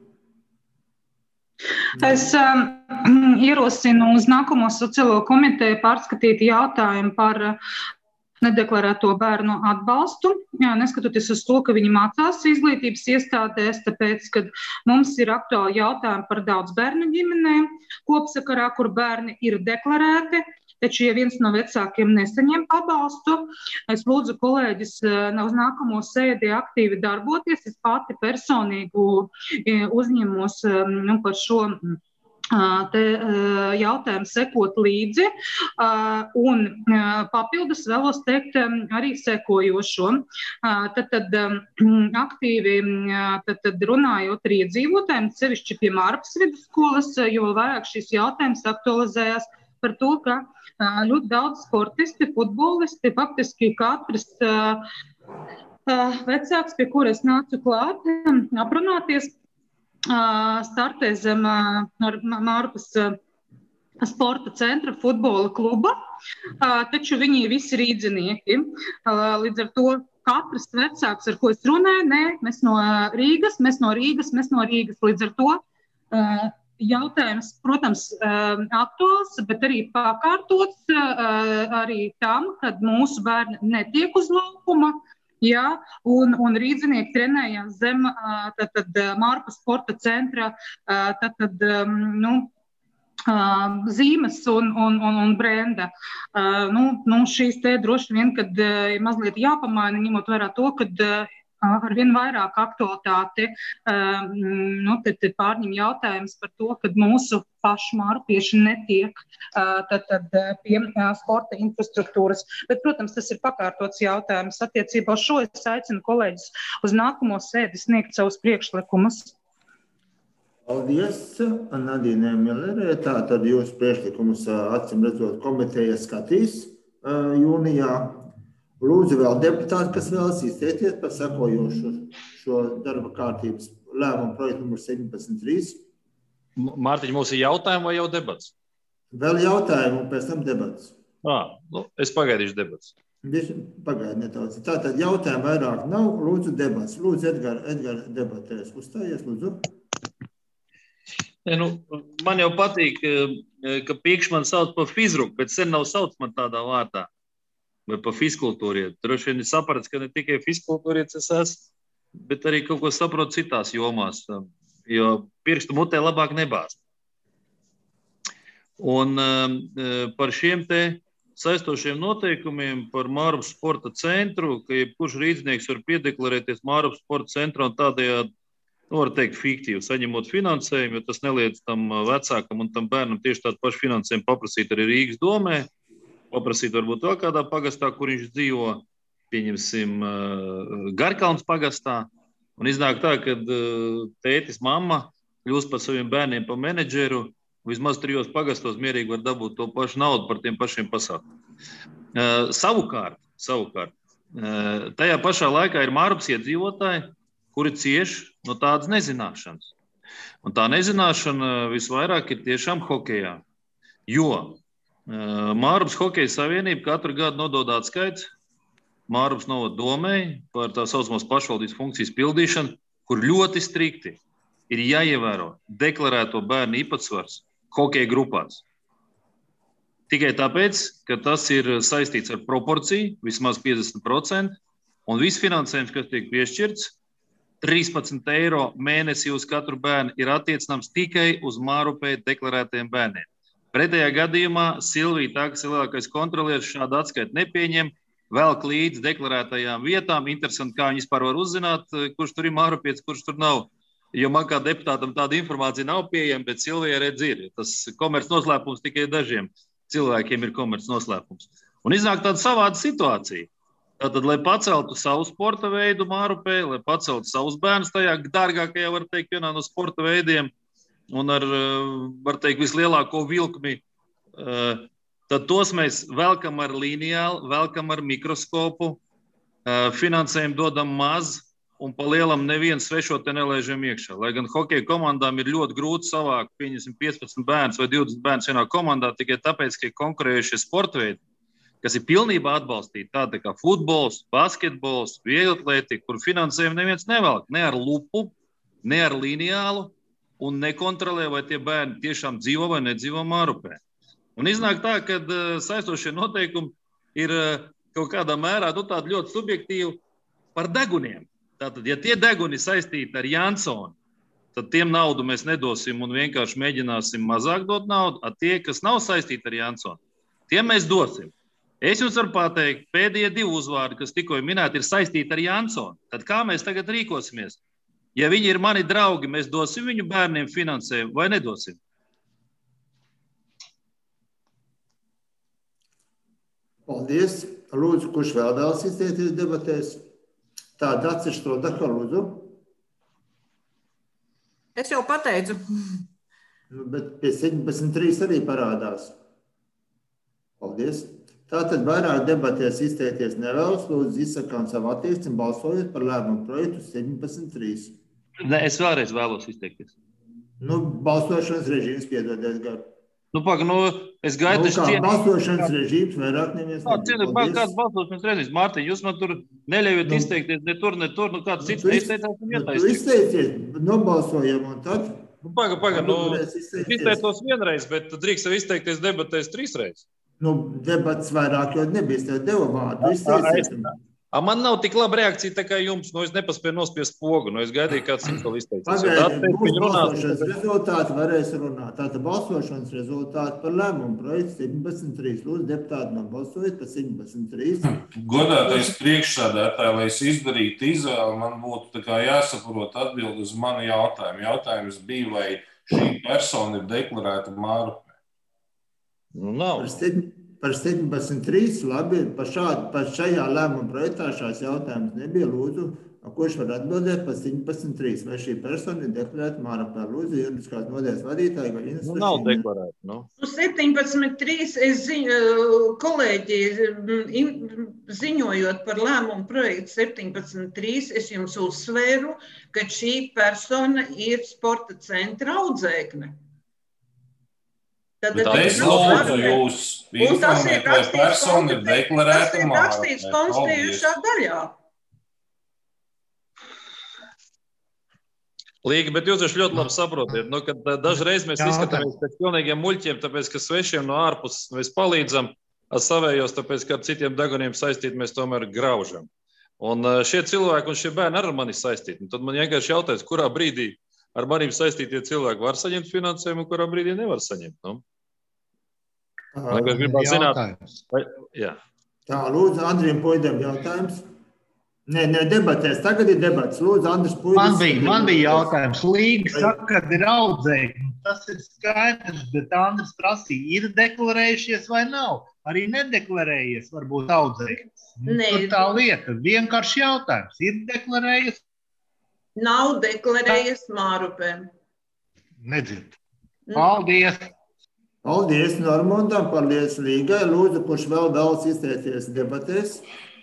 Es um, ierosinu uz nākamo sociālo komiteju pārskatīt jautājumu par nedeklarēto bērnu atbalstu, jā, neskatoties uz to, ka viņi mācās izglītības iestādēs, tāpēc, kad mums ir aktuāli jautājumi par daudz bērnu ģimenēm, kopsakarā, kur bērni ir deklarēti, taču, ja viens no vecākiem nesaņem atbalstu, es lūdzu kolēģis uz nākamo sēdi aktīvi darboties. Es pati personīgu uzņemos nu, par šo te jautājumu sekot līdzi. Un papildus vēlos teikt arī sekojošo. Tad, tad aktīvi tad, tad runājot ar iedzīvotājiem, sevišķi pie Mārpas vidusskolas, jo vairāk šis jautājums aktualizējās par to, ka ļoti daudz sportisti, futbolisti, faktiski katrs uh, uh, vecāks, pie kura es nācu klāt, aprunāties, uh, startē zem uh, Mārpas uh, sporta centra futbola kluba, uh, taču viņi visi rīdzinieki. Uh, līdz ar to katrs vecāks, ar ko es runāju, nē, mēs no Rīgas, mēs no Rīgas, mēs no Rīgas. Līdz ar to uh, jautājums, protams, aktuāls, bet arī pakārtots arī tam, kad mūsu bērni netiek uz laukuma, jā, un, un rīdzinieki trenējās zem tad, tad, Mārpas sporta centra tad, tad, nu, zīmes un, un, un, un brenda. Nu, nu, šīs te droši vien, kad ir mazliet jāpamaina, ņemot vērā to, kad ar vien vairāk aktualitāti nu, tad, tad pārņem jautājums par to, kad mūsu paši mārpieši netiek tad, tad, pie sporta infrastruktūras. Bet, protams, tas ir pakārtots jautājums. Attiecībā uz šo es aicinu kolēģis uz nākamo sēdi sniegt savus priekšlikumus. Paldies, Nadīnai Millerē. Tā tad jūs priekšlikumus acīm redzot komiteja skatīs jūnijā. Lūdzu vēl deputāti, kas vēlas izteikties par sekojošu šo darba kārtības lēmumu projektu numur septiņpadsmit trīs. Mārtiņ, mums ir jautājumi vai jau debats? Vēl jautājumi un pēc tam debats. Ā, nu, es pagaidīšu debats. Pagaidi nedaudz. Tātad jautājumu vairāk nav. Lūdzu debats. Lūdzu, Edgar, Edgar debatēs. Uzstājies, lūdzu. Ne, nu, man jau patīk, ka Pīkš man sauc par fizruku, bet sen nav sauc man tādā vārdā. Vai pa fiskultūriet. Droši vien ir saprats, ka ne tikai fiskultūriets es esmu, bet arī kaut ko saprotu citās jomās, jo pirkstu mutē labāk nebāzt. Un par šiem te saistošiem noteikumiem par Mārupas sporta centru, ka jebkurš rīznieks var piedeklarēties Mārupas sporta centrā un tādējādi, nu, var teikt, fiktīvi saņemot finansējumu, jo tas neliedz tam vecākam un tam bērnam tieši tādu pašu finansējumu paprasīt arī Rīgas domē, paprasīt varbūt vēl kādā pagastā, kur viņš dzīvo, pieņemsim Garkalns pagastā. Un iznāk tā, ka tētis, mamma kļūst par saviem bērniem pa menedžeru, vismaz trijos pagastos mierīgi var dabūt to pašu naudu par tiem pašiem pasākumiem. Uh, savukārt, savukārt, uh, tajā pašā laikā ir Mārupas iedzīvotāji, kuri cieš no tādas nezināšanas. Un tā nezināšana visvairāk ir tiešām hokejā. Jo uh, Mārupas hokeja savienība katru gadu nodod atskaits Mārupas novada domei par tā saucamās pašvaldības funkcijas pildīšanu, kur ļoti strikti ir jāievēro deklarēto bērnu īpatsvars hokeja grupās. Tikai tāpēc, ka tas ir saistīts ar proporciju, vismaz piecdesmit procenti, un viss finansējums, kas tiek piešķirts, trīspadsmit eiro mēnesī uz katru bērnu, ir attiecināms tikai uz Mārupē deklarētajiem bērniem. Pretējā gadījumā Silvija, tā, kas ir lielākais kontrolieris, šādu atskaitu nepieņem, velk līdz deklarētajām vietām. Interesanti, kā viņi vispār var uzzināt, kurš tur ir Mārupietis, kurš tur nav. Jo man kā deputātam tāda informācija nav pieejama, bet Silvija redz ir. Tas komerc noslēpums tikai dažiem cilvēkiem ir komerc noslēpums. Un iznāk tāda savāda situācija. Tātad, lai paceltu savu sporta veidu Mārupē, lai paceltu savus bērnus tajā dārgākajā, var teikt, vienā no sporta veidiem, un ar, var teikt, vislielāko vilkmi, tad tos mēs velkam ar lineālu, velkam ar mikroskopu, finansējumu dodam maz, un pa lielam nevienu svešo te nelaižam iekšā. Lai gan hokeja komandām ir ļoti grūti savākt, pieņemsim, piecpadsmit bērns vai divdesmit bērns vienā komandā, tikai tāpēc, ka ir konkurējušie sporta veidi, kas ir pilnībā atbalstīti, tādi kā futbols, basketbols, vieglatlētika, kur finansējumu neviens nevelk, ne ar lupu, ne ar lineālu, un nekontrolē, vai tie bērni tiešām dzīvo vai nedzīvo Mārupē. Un iznāk tā, ka saistošie noteikumi ir kaut kādā mērā nu, tādi ļoti subjektīvi par deguniem. Tātad, ja tie deguni saistīti ar Jansonu, tad tiem naudu mēs nedosim un vienkārši mēģināsim mazāk dot naudu, a tie, kas nav saistīti ar Jansonu, tiem mēs dosim. Es jums varu pateikt, pēdējie divi uzvārdi, kas tikko minēti, ir saistīti ar Jansonu. Tad kā mēs tagad rīkosimies? Ja viņi ir mani draugi, mēs dosim viņu bērniem finansējumu vai nedosim? Paldies. Lūdzu, kurš vēl vēlas izteikties debatēs? Tā, Dacis Štrodaka, lūdzu. Es jau pateicu. Nu, bet pie septiņpadsmit trīs arī parādās. Paldies. Tātad vairāk debatēs izteikties nevēlas. Lūdzu, izsakām savu attieksmi, balsojot par lēmumu projektu septiņpadsmit trīs. Ne, es vēlreiz vēlos izteikties. Nu, balsošanas režīms piedodies garu. Nu, paga, nu, es gaidu... Nu, kā cienu... balsošanas režīms vairāk neviens nebija. Kāds balsošanas režīms? Mārtiņ, jūs man tur neļaujat nu, izteikties ne tur, ne tur, nu kāds cits nu, neizteicās un ietājas. Tu izteicies, nobalsojam un tad... Nu, paga, paga, nu, izteicos vienreiz, bet drīkst jau izteikties debatēs trīsreiz. Nu, debats vairāk jau nebija, tev deva vārdu, izteicies. A, man nav tik laba reakcija, tā kā jums, nu, es nepaspēju nospiest pogu, nu, es gaidīju, kāds cits vēl izteicies. Pagaidām, būs balsošanas rezultāti, varēs runāt. Tātad balsošanas rezultāti par lēmumu projektu septiņpadsmit trīs. Lūdzu, deputāti nobalsojiet par septiņpadsmit trīs. Godātais priekšsēdētāji, lai es izdarītu izvēli, man būtu tā kā jāsaprot atbildi uz manu jautājumu. Jautājums bija, vai šī persona ir deklarēta Mārupē? Nu, nav. Par septiņpadsmit trīs, labi, par, šādu, par šajā lēmuma projektā šās jautājums nebija. Lūdzu, kurš var atbildēt par septiņpadsmit trīs? Vai šī persona ir deklarēta Mārupē? Lūdzu, juridiskās nodaļas vadītāji vai Ines? Nu, nav deklarēta, nu. septiņpadsmit trīs, es ziņu, kolēģi, ziņojot par lēmumu projektu septiņpadsmit trīs, es jums uzsvēru, ka šī persona ir sporta centra audzēkne. Tad es lūdzu jūs informēt, vai persona ir deklarēta Mārupē. Tas ir rakstīts konstitūcijā daļā. Līga, bet jūs taču ļoti labi saprotiet, nu, ka dažreiz mēs izskatāmies pēc pilnīgiem muļķiem, tāpēc, ka svešiem no ārpuses mēs palīdzam, ar savējos, tāpēc, ka ar citiem deguniem saistīt mēs tomēr graužam. Un šie cilvēki un šie bērni ar mani saistīti. Tad man vienkārši jautājums, kurā brīdī ar maniem saistītie cilvēki var saņemt finansējumu, un kurā brīdī nevar saņemt. Nu? Man vienkārši gribētu zināt, vai, jā. Tā, lūdzu, Andriem Puidam jautājums. Nē, nē, debatēs. Tagad ir debats. Lūdzu, Andris Puidis. Man bija, man bija jautājums. Līga saka, kad ir audzēkņi. Tas ir skaidrs, bet Andris prasīja, ir deklarējušies vai nav. Arī nedeklarējies varbūt audzēkņis. Nē. Tur tā lieta. Vienkārši jautājums. Ir deklarējies? Nav deklarējies Mārupē. Nedzird. Paldies. Paldies Normundam, paldies Līgai. Lūdzu, kurš vēl daudz izteicies debatēs.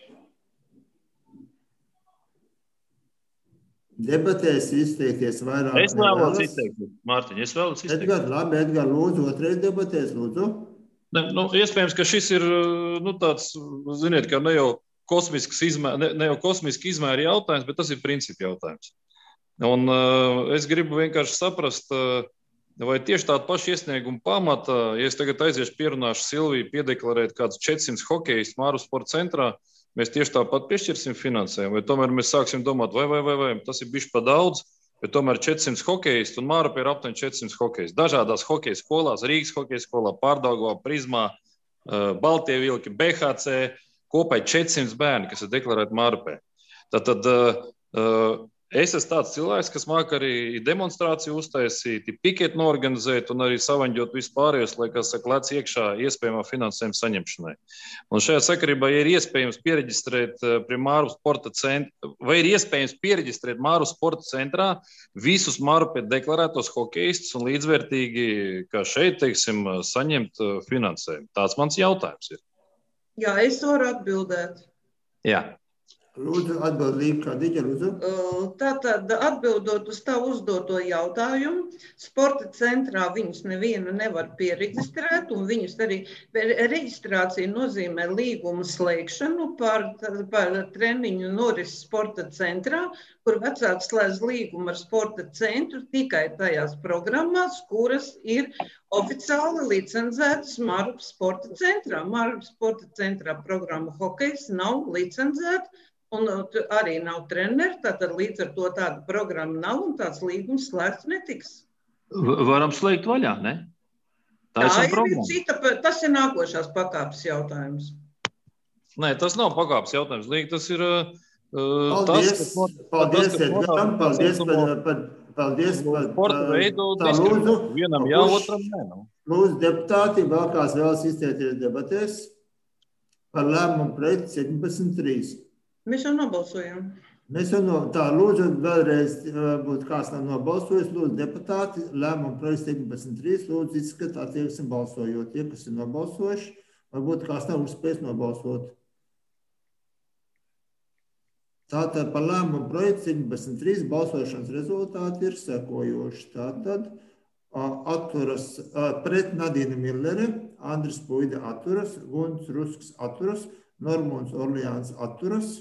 Debatēs izteikties vairāk. Es vēlos izteikties, Mārtiņ, es vēlos izteikties. Edgar, labi, Edgar, lūdzu, otrais debatēs, lūdzu. Ne, nu, iespējams, ka šis ir, nu, tāds, ziniet, ka ne jau kosmisks izmēr, ne, ne jau kosmiski izmēri jautājums, bet tas ir principi jautājums. Un uh, es gribu vienkārši saprast, uh, vai tieši tāda paša iesnieguma pamata, ja es tagad aiziešu pierunāšu Silviju piedeklarēt kādus četrsimt hokejistus Māru sporta centrā, mēs tieši tāpat piešķirsim finansējumu, vai tomēr mēs sāksim domāt, vai, vai, vai, vai tas ir bišķi pa daudz, bet tomēr četrsimt hokejistu un Mārupē ir aptuveni četrsimt hokejistu. Dažādās hokeja skolās, Rīgas hokeja skolā, Pārdaugavā, Prizmā, Baltie vilki, B H C, kopēji četrsimt bērni, kas ir deklarēti Mārupē. Tātad es esmu tāds cilvēks, kas māk arī demonstrāciju uztaisīt, piketi norganizēt un arī savaņģot vispārējos, lai, kas saka, lec iekšā iespējamā finansējuma saņemšanai. Un šajā sakarībā, ja ir iespējams piereģistrēt pie Māru sporta centra, vai ir iespējams piereģistrēt Māru sporta centrā visus Mārupē deklarētos hokejistus un līdzvērtīgi, kā šeit, teiksim, saņemt finansējumu. Tāds mans jautājums ir. Jā, es varu atbildēt. Jā. Lūdzu, atbildīgi, kā Diģa, lūdzu. Tātad, atbildot uz tavu uzdoto jautājumu, sporta centrā viņus nevienu nevar pieregistrēt, un viņus arī reģistrācija nozīmē līgumu slēgšanu par, par treniņu norises sporta centrā, kur vecāks slēdz līgumu ar sporta centru tikai tajās programmās, kuras ir oficiāli licencētas Mārupas sporta centrā. Mārupas sporta centrā programma hokejs nav licencēta, un arī nav treneri, tātad līdz ar to tāda programma nav un tāds līgums slēgts netiks. Varam slēgt vaļā, ne? Tā, Tā ir cita, tas ir nākošās pakāpes jautājums. Nē, tas nav pakāpes jautājums. Līdz tas ir uh, paldies, tas, kas... Paldies, Edgaram, paldies par... par Paldies par, par tā lūdzu. Vienam jā, otram nē. Lūdzu, deputāti, vēl kāds vēlas izteikties debatēs par lēmumu projektu septiņpadsmit trīs. Mēs jau nobalsojām. Mēs jau no, tā, lūdzu, vēlreiz būtu kāds nav nobalsojis. Lūdzu, deputāti, lēmumu projektu septiņpadsmit trīs, lūdzu, izskat attieksim balsojot. Tie, kas ir nobalsojuši, varbūt kāds nav uzspējis nobalsot. Tātad par lēmumu projektu septiņpadsmit trīs balsošanas rezultāti ir sekojoši. Tātad atturas pret Nadīna Millere, Andris Puida atturas, Gunts Rusks atturas, Normunds Orlijāns atturas,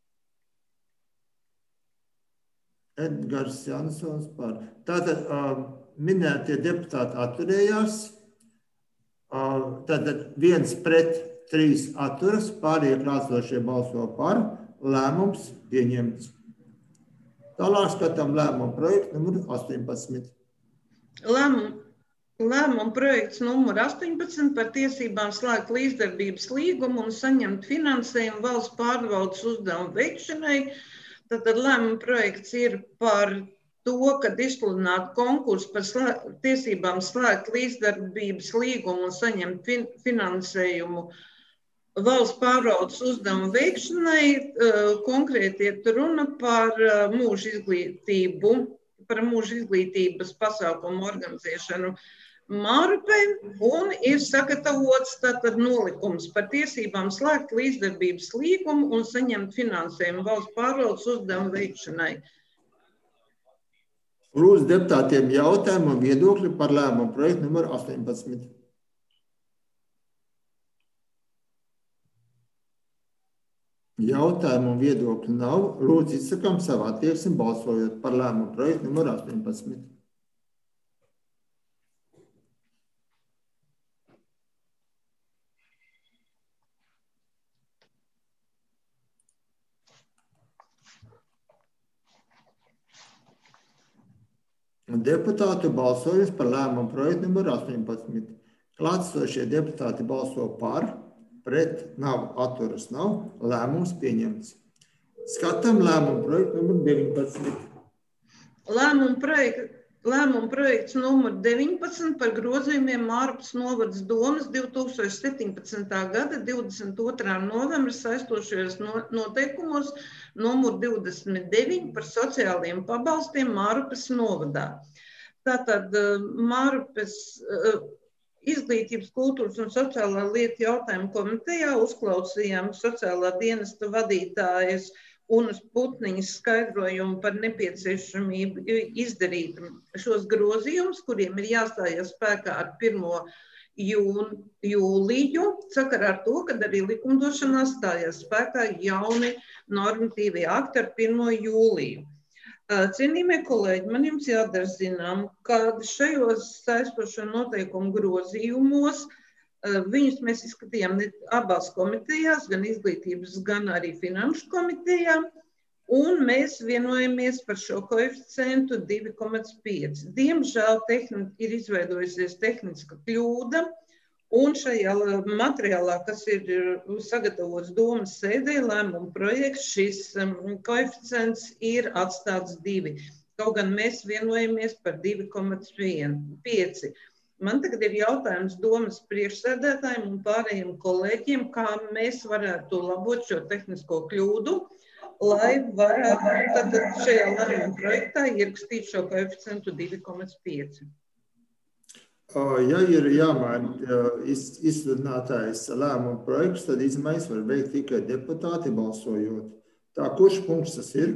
Edgars Jansons par. Tātad minētie deputāti atturējās, tātad viens pret trīs atturas, pārējie klātsošie balso par. Lēmums pieņemts. Tālāk skatām lēmumu projektu numuru astoņpadsmit. Lēmumu, lēmumu projekts numuru astoņpadsmit par tiesībām slēgt līdzdarbības līgumu un saņemt finansējumu valsts pārvaldes uzdevumu veikšanai. Tātad lēmumu projekts ir par to, kad izsludināt konkursu par slē, tiesībām slēgt līdzdarbības līgumu un saņemt fin, finansējumu valsts pārvaldes uzdevumu veikšanai. Konkrēti iet runa par mūža izglītību, par mūža izglītības pasākumu organizēšanu Mārupē, un ir sagatavots tātad nolikums par tiesībām slēgt līdzdarbības līgumu un saņemt finansējumu valsts pārvaldes uzdevumu veikšanai. Lūdzu deputātiem jautājumu un viedokļi par lēmumu projektu numuru astoņpadsmit. Jautājumu un viedokļu nav. Lūdzu, izsakām savu attieksmi balsojot par lēmumu projektu numuru astoņpadsmit. Deputātu balsojums par lēmumu projektu numuru astoņpadsmit. Klātesošie deputāti balso par, pret nav, atturas nav, lēmums pieņemts. Skatām lēmumu projektu numur deviņpadsmit. Lēmumu projektu. Lēmuma projekts numur deviņpadsmit par grozījumiem Mārupas novadas domes divi tūkstoši septiņpadsmitā gada divdesmit otrā novembra saistošajos noteikumos numur divdesmit deviņi par sociālajiem pabalstiem Mārupas novadā. Tātad Mārupas izglītības, kultūras un sociālā lieta jautājumu komitejā uzklausījām sociālā dienesta vadītājas Unas Putniņas skaidrojumu par nepieciešamību izdarīt šos grozījumus, kuriem ir jāstājās spēkā ar pirmo jūliju, sakarā ar to, kad arī likumdošanā stājās spēkā jauni normatīvie akti ar pirmo jūliju. Cienījamie kolēģi, man jums jādara zinām, ka šajos saistošo noteikumu grozījumos viņus mēs izskatījām abās komitejās, gan izglītības, gan arī finanšu komitejā, un mēs vienojamies par šo koeficientu divi komats pieci. Diemžēl tehni, ir izveidojusies tehniska kļūda, un šajā materiālā, kas ir sagatavots domas sēdē, lēmuma projekts, šis koeficients ir atstāts divi. Kaut gan mēs vienojamies par divi komats pieci. Man tagad ir jautājums domas priekšsēdētājiem un pārējiem kolēģiem, kā mēs varētu labot šo tehnisko kļūdu, lai varētu tātad šajā lēmuma projektā ierakstīt šo koeficientu divi komats pieci. Ja ir jāmaina izsludinātājs lēmuma projekts, tad izmaiņas var veikt tikai deputāti balsojot. Tā, kurš punkts tas ir?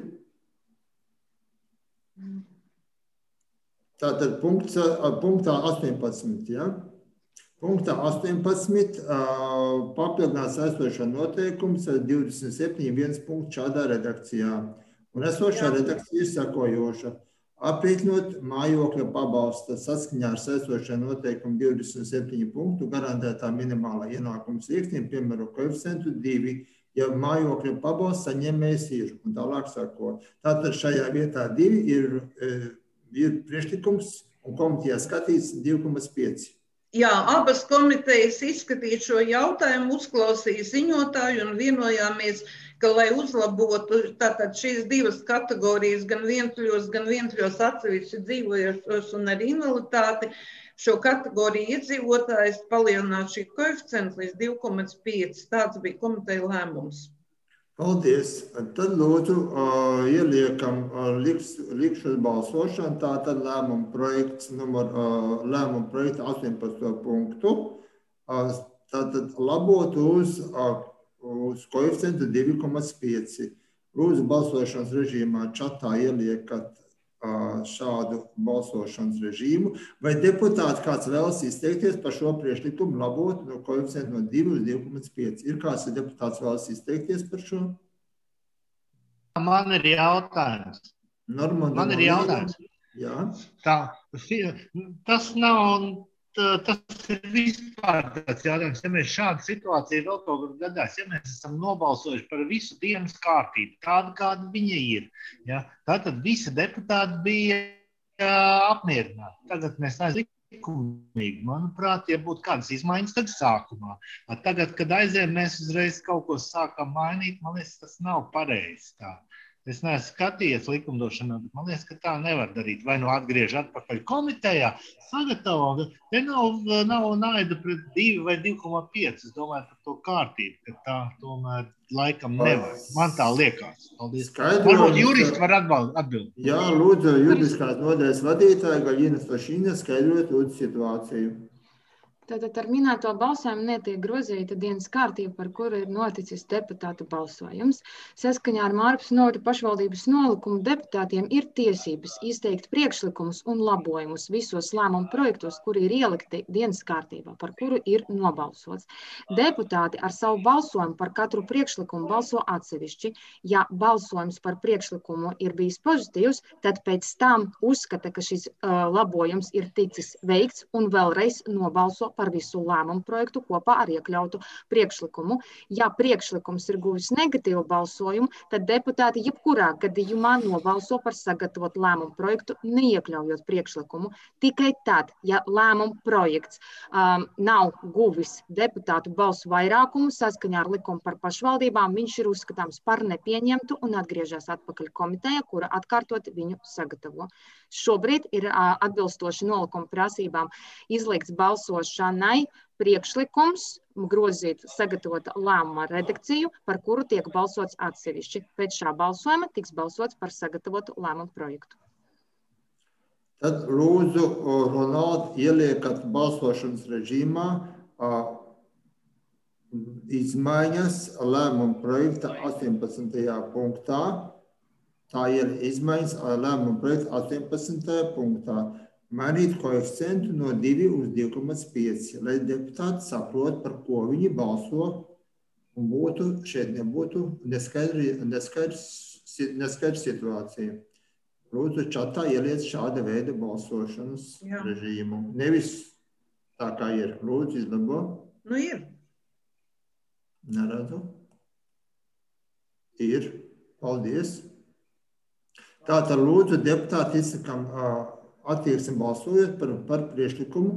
Tātad punkts, punktā astoņpadsmit, ja? Punktā astoņpadsmit papildināt saistošo noteikums divdesmit septiņi viens punkts šādā redakcijā. Un esošā redakcija ir sekojoša. Aprēķinot mājokļa pabalsta saskaņā ar saistošo noteikumu divdesmit septiņi punktu garantētā minimālā ienākuma slieksnim, piemēram, koeficientu divi, ja mājokļa pabalsts saņēmējs ir, un tālāk sako. Tātad šajā vietā divi ir ir priekšlikums un komitejā skatīts divi komats pieci. Jā, abas komitejas izskatīja šo jautājumu, uzklausīja ziņotāju un vienojāmies, ka, lai uzlabotu tātad šīs divas kategorijas, gan vientuļos, gan vientuļos atsevišķi dzīvojošos un ar invaliditāti, šo kategoriju iedzīvotājs palielināt šī koeficientu līdz divi komats pieci. Tāds bija komiteja lēmums. Paldies. Tad lūdzu uh, ieliekam uh, liks, likšos balsošanu, tātad lēmuma projekts numur, uh, lēmuma projekta astoņpadsmito punktu, uh, tātad labot uz, uh, uz koeficientu divi komats pieci. Lūdzu balsošanas režīmā čatā ieliekat uh, šādu balsošanas režīmu. Vai deputāti kāds vēlas izteikties par šo priekšlikumu labot no koeficientu no divi uz divi komats pieci? Ir kāds deputāts vēlas izteikties par šo? Man ir jautājums. Normanda, Man ir jautājums. Jā. Tā, tas nav, tas ir vispār tāds jautājums. Ja mēs šādu situāciju vēl kaut kur gadās, ja mēs esam nobalsojuši par visu dienas kārtību, tādu, kāda viņa ir, ja, tātad visi deputāti bija apmierināti. Tagad mēs neesam likumīgi. Manuprāt, ja būtu kādas izmaiņas, tad sākumā. Tagad, kad aizējām, mēs uzreiz kaut ko sākam mainīt, man liekas, tas nav pareizi tā. Es neesmu skatījies likumdošanā, bet man liekas, ka tā nevar darīt. Vai nu atgriež atpakaļ komitejā, sagatavo. Te nav, nav naida pret divi vai divi komats pieci. Es domāju par to kārtību, ka tā tomēr laikam nevar. Man tā liekas. Paldies. Varbūt juristi var atbildēt. Jā, lūdzu, juridiskās nodaļas vadītāja Gaļina Stošīna skaidrot lūdzu situāciju. Tātad ar minēto balsojumu netiek grozīta dienas kārtība, par kuru ir noticis deputātu balsojums. Saskaņā ar Mārupas novada pašvaldības nolikumu deputātiem ir tiesības izteikt priekšlikumus un labojumus visos lēmumu projektos, kuri ir ielikti dienas kārtībā, par kuru ir nobalsots. Deputāti ar savu balsojumu par katru priekšlikumu balso atsevišķi. Ja balsojums par priekšlikumu ir bijis pozitīvs, tad pēc tam uzskata, ka šis uh, labojums ir ticis veikts un vēlreiz nobalso par par visu lēmumu projektu kopā ar iekļautu priekšlikumu. Ja priekšlikums ir guvis negatīvu balsojumu, tad deputāti jebkurā gadījumā nobalso par sagatavot lēmumu projektu, neiekļaujot priekšlikumu. Tikai tad, ja lēmumu projekts um, nav guvis deputātu balsu vairākumu saskaņā ar likumu par pašvaldībām, viņš ir uzskatāms par nepieņemtu un atgriežas atpakaļ komiteja, kura atkārtot viņu sagatavo. Šobrīd ir uh, atbilstoši nolikuma prasībām izlikts balsošanai priekšlikums grozīt, sagatavot lēmuma redakciju, par kuru tiek balsots atsevišķi. Pēc šā balsojuma tiks balsots par sagatavotu lēmumu projektu. Tad lūdzu, Ronaldu, ieliekat balsošanas režīmā uh, izmaiņas lēmuma projekta astoņpadsmitajā punktā. Tā ir izmaiņas lēmuma projekta astoņpadsmitajā punktā. Mainīt koeficientu no divi uz divi komats pieci, lai deputāti saprot, par ko viņi balso, un būtu, šeit nebūtu neskaidri, neskaidrs, neskaidrs situācija. Lūdzu, čatā ieliec šāda veida balsošanas Jā. režīmu. Nevis tā kā ir. Lūdzu, izlabo. Nu ir. Neredzu. Ir. Paldies. Tātad lūdzu deputāti izsakam attieksmi balsojot par, par priekšlikumu.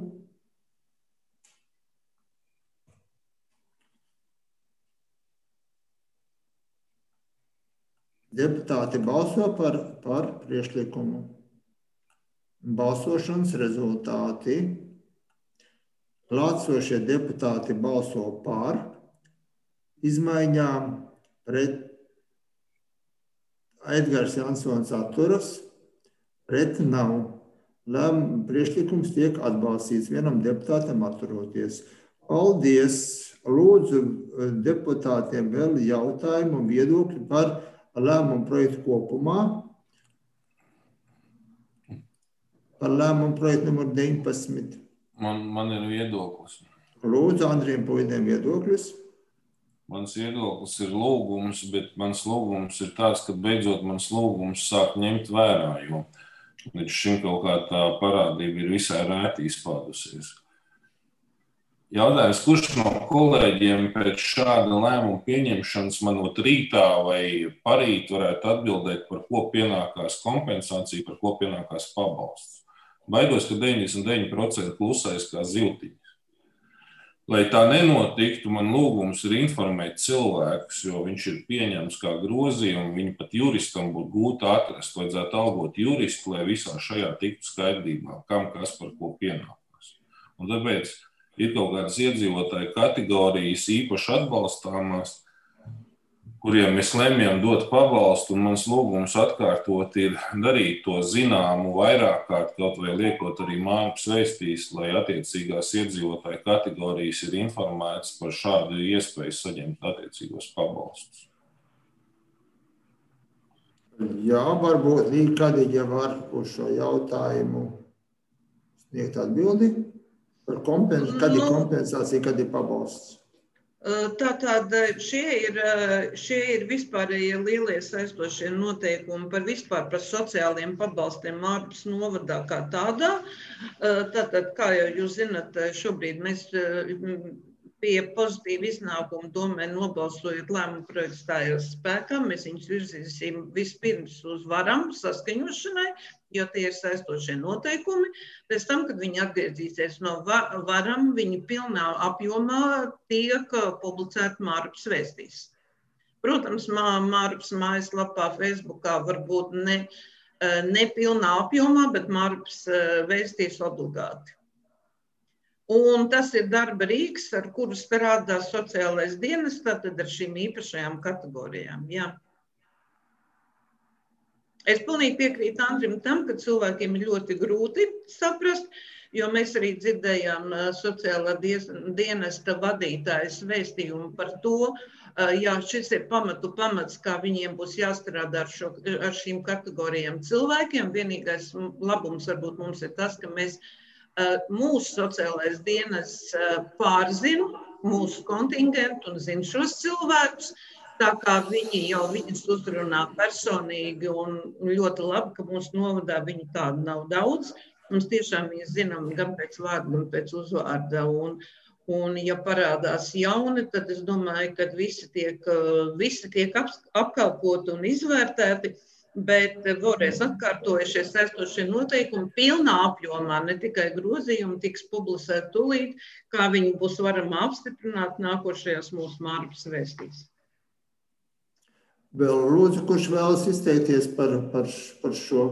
Deputāti balso par, par priekšlikumu. Balsošanas rezultāti. Klātsošie deputāti balso par izmaiņām pret Edgars Jansons atturas, pret nav. Lēmuma priekšlikums tiek atbalstīts vienam deputātam atturoties. Paldies! Lūdzu deputātiem vēl jautājumu un viedokļi par lēmumu projektu kopumā. Par lēmumu projektu numur deviņpadsmit. Man, man ir viedoklis. Lūdzu, Andriem Puidiem viedoklis. Mans viedoklis ir lūgums, bet mans lūgums ir tāds, ka beidzot mans lūgums sāk ņemt vērā, jo līdz šim kaut kā tā parādība ir visai rēti izpaudusies. Jautājums, kurš no kolēģiem pēc šāda lēmuma pieņemšanas manot rītā vai parīt varētu atbildēt, par ko pienākās kompensācija, par ko pienākās pabalsts? Baidos, ka deviņdesmit deviņi procenti klusais kā ziltiņi. Lai tā nenotiktu, man lūgums ir informēt cilvēkus, jo viņš ir pieņemts kā grozījums, viņu pat juristam būtu gūti atrast, vajadzētu algot juristu, lai visā šajā tiktu skaidrībā, kam kas par ko pienākās. Un tāpēc ir kaut kādas iedzīvotāju kategorijas īpaši atbalstāmās, kuriem mēs lemjam dot pabalstu, un mans lūgums atkārtot ir darīt to zināmu vairāk kārt, kaut vai liekot arī Mārpas vēstīs, lai attiecīgās iedzīvotāju kategorijas ir informētas par šādu iespēju saņemt attiecīgos pabalstus. Jā, varbūt Līkadiģa var uz šo jautājumu sniegt atbildi par kompensāciju, kad ir kompensācija, kad ir pabalsts. Tātad šie ir, šie ir vispārējie lielie saistošie noteikumi par vispār par sociāliem pabalstiem Mārpas novadā kā tādā. Tātad, kā jau jūs zinat, šobrīd mēs pie pozitīva iznākuma domē nobalsojot lēmumu projektu stājos spēkā. Mēs viņus virzīsim vispirms uz varam saskaņošanai, jo tie ir saistošie noteikumi. Pēc tam, kad viņi atgriezīsies no varam, viņi pilnā apjomā tiek publicēti Mārpas vēstīs. Protams, Mārpas mājaslapā, Facebookā varbūt ne, ne pilnā apjomā, bet Mārpas vēstīs obligāti. Un tas ir darba rīks, ar kuru strādā sociālais dienas, tātad ar šīm īpašajām kategorijām. Jā. Es pilnīgi piekrītu Andrim tam, ka cilvēkiem ir ļoti grūti saprast, jo mēs arī dzirdējām sociālā dienesta vadītājas vēstījumu par to, jā, šis ir pamatu pamats, kā viņiem būs jāstrādā ar, šo, ar šīm kategorijām cilvēkiem. Vienīgais labums varbūt mums ir tas, ka mēs mūsu sociālais dienas pārzina mūsu kontingentu un zina šos cilvēkus, tā kā viņi jau viņus uzrunā personīgi un ļoti labi, ka mūsu novadā viņu tādu nav daudz, Mums tiešām ir zinām gan pēc vārda, gan pēc uzvārda. Un, un ja parādās jauni, tad es domāju, ka visi tiek, visi tiek ap, apkalpoti un izvērtēti, bet vēlreiz atkārtojušies saistošie noteikumi pilnā apjomā, ne tikai grozījumi tiks publicēti tūlīt, kā viņi būs varama apstiprināt nākošajās mūsu Mārupes vēstīs. Vēl lūdzu, kurš vēlas izteikties par, par, par šo?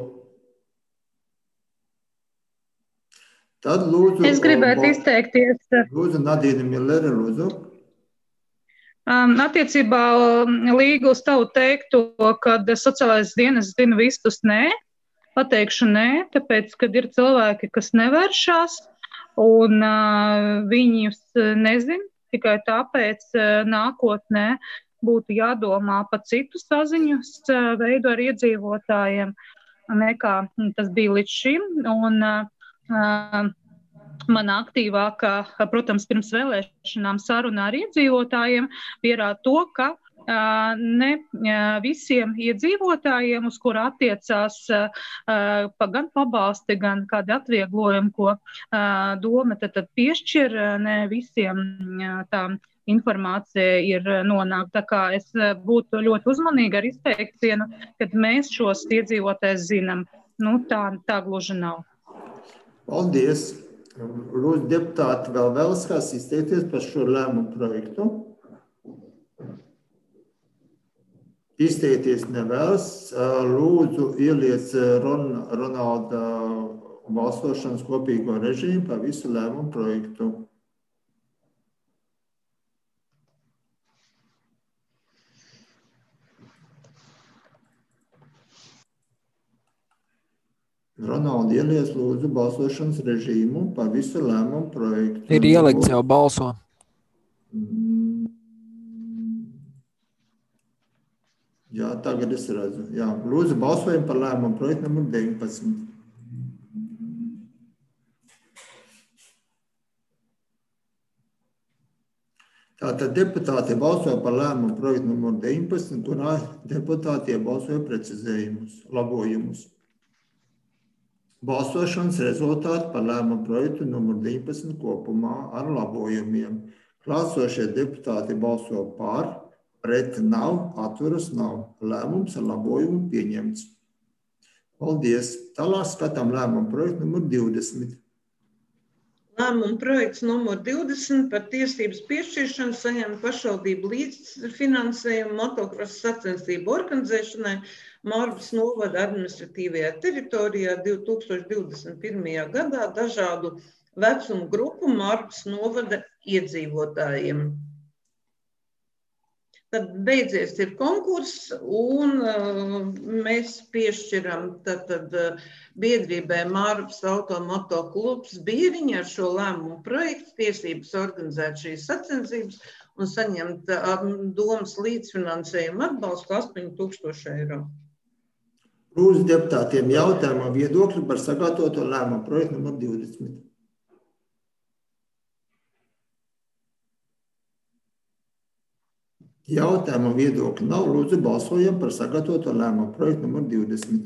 Tad lūdzu... Es gribētu izteikties. Lūdzu, Nadīna Millere, lūdzu. Um, attiecībā Līga uz tavu teikto, kad sociālais dienas zina visus nē, pateikšu nē, tāpēc, kad ir cilvēki, kas nevēršās, un uh, viņus nezin, tikai tāpēc uh, nākotnē būtu jādomā par citu saziņus uh, veidu ar iedzīvotājiem, nekā tas bija līdz šim. Un, uh, Uh, mana aktīvākā, protams, pirms vēlēšanām sarunā ar iedzīvotājiem pierāda to, ka uh, ne uh, visiem iedzīvotājiem, uz kura attiecās uh, gan pabalsti, gan kādi atvieglojumi, ko uh, doma tad, tad piešķir, ne visiem uh, tām informācija ir nonākta. Tā kā es būtu ļoti uzmanīga ar izteiktienu, kad mēs šos iedzīvotājus zinām. Nu, tā, tā gluži nav. Paldies. Lūdzu, deputāti, vēl vēlas kāds izteikties par šo lēmumu projektu? Izteikties nevēlas. Lūdzu, ieliec Ron, Ronalda balsošanas kopīgo režīmu par visu lēmumu projektu. Ronaldi, ieliec lūdzu balsošanas režīmu par visu lēmumu projektu. Ir ielikts jau balso. Jā, tagad es redzu. Jā, lūdzu balsojam par lēmumu projektu numur deviņpadsmit. Tātad deputāti balsoja par lēmumu projektu numur deviņpadsmit, kurā deputāti balsoja precizējumus, labojumus. Balsošanas rezultāti par lēmumu projektu numur deviņpadsmit kopumā ar labojumiem. Klāsošie deputāti balso par, pret nav, atturas nav. Lēmums ar labojumu pieņemts. Paldies. Tālāk skatām lēmumu projektu numur divdesmit. Lēmuma projekts numur divdesmit par tiesības piešķiršanu saņemt pašvaldību līdzfinansējumu motokrosa sacensību organizēšanai Mārupes novada administratīvajā teritorijā divi tūkstoši divdesmit pirmajā gadā dažādu vecumu grupu Mārupes novada iedzīvotājiem. Tad beidzies ir konkurss, un uh, mēs piešķiram tad, tad, uh, biedrībai Mārupes automoto klubs Bieriņi ar šo lēmumu projektu tiesības organizēt šīs sacensības un saņemt uh, domas līdzfinansējumu atbalstu astoņi tūkstoši eiro. Lūdzu deputātiem jautājumu viedokļu par sagatavoto lēmumu projektu numur divdesmit. Jautājumu viedokļu nav. Lūdzu balsojam par sagatavoto lēmumu projektu numur divdesmit.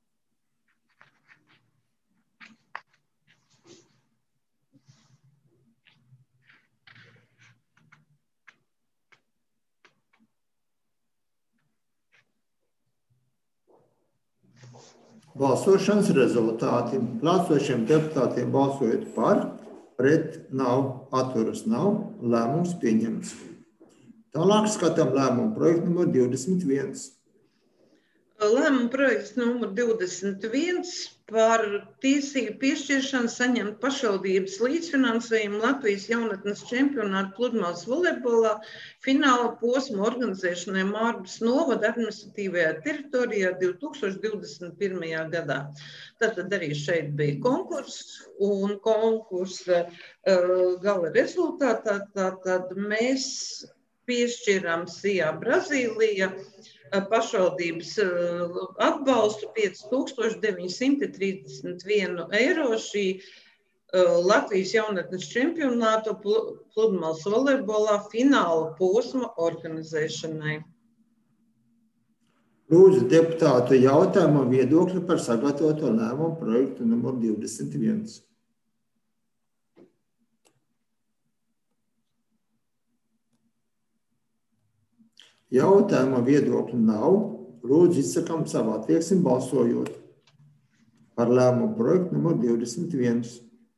Balsošanas rezultāti. Klāsošiem deputātiem balsojot par, pret nav, atturas nav, lēmums pieņemts. Tālāk skatām lēmumu projektu numur divdesmit viens. Lēmuma projekts numur divdesmit viens par tiesību piešķiršanu saņemt pašvaldības līdzfinansējumu Latvijas jaunatnes čempionātu pludmales volejbolā fināla posma organizēšanai Mārupes novada administratīvajā teritorijā divi tūkstoši divdesmit pirmajā gadā. Tātad arī šeit bija konkurss, un konkursa uh, gala rezultātā tātad mēs piešķiram Sijā Brazīlija pašvaldības atbalstu pieci tūkstoši deviņi simti trīsdesmit vienu eiro šī Latvijas jaunatnes čempionāta pludmales volejbolā fināla posma organizēšanai. Lūdzu deputātu jautājumu un viedokļu par sagatavoto lēmumu projektu numur divdesmit viens. Jautājumu un viedokļu nav. Lūdzu izsakam savu attieksmi balsojot par lēmumu projektu numur divdesmit viens.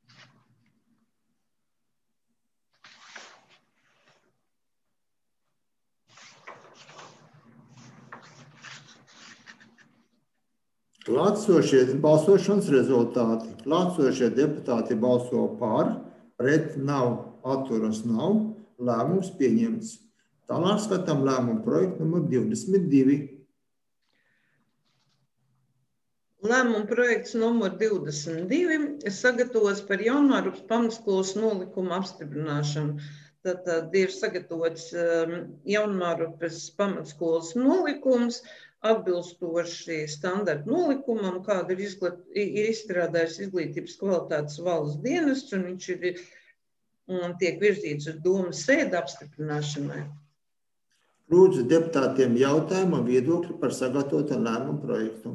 Klātsošie balsošanas rezultāti. Klātsošie deputāti balso par, pret nav, atturas nav, lēmums pieņemts. Tālāk skatām lēmumu projektu numur divdesmit divi. Lēmuma projekts numur divdesmit divi ir sagatavots par Jaunmārupas pamatskolas nolikumu apstiprināšanu. Tad ir sagatavots Jaunmārupas pamatskolas nolikums, atbilstoši standarta nolikumam, kāda ir, izglīt, ir izstrādājis izglītības kvalitātes valsts dienests, un viņš ir, un tiek virzīts uz domas sēdi apstiprināšanai. Lūdzu deputātiem jautājumu un viedokļu par sagatavoto lēmumu projektu.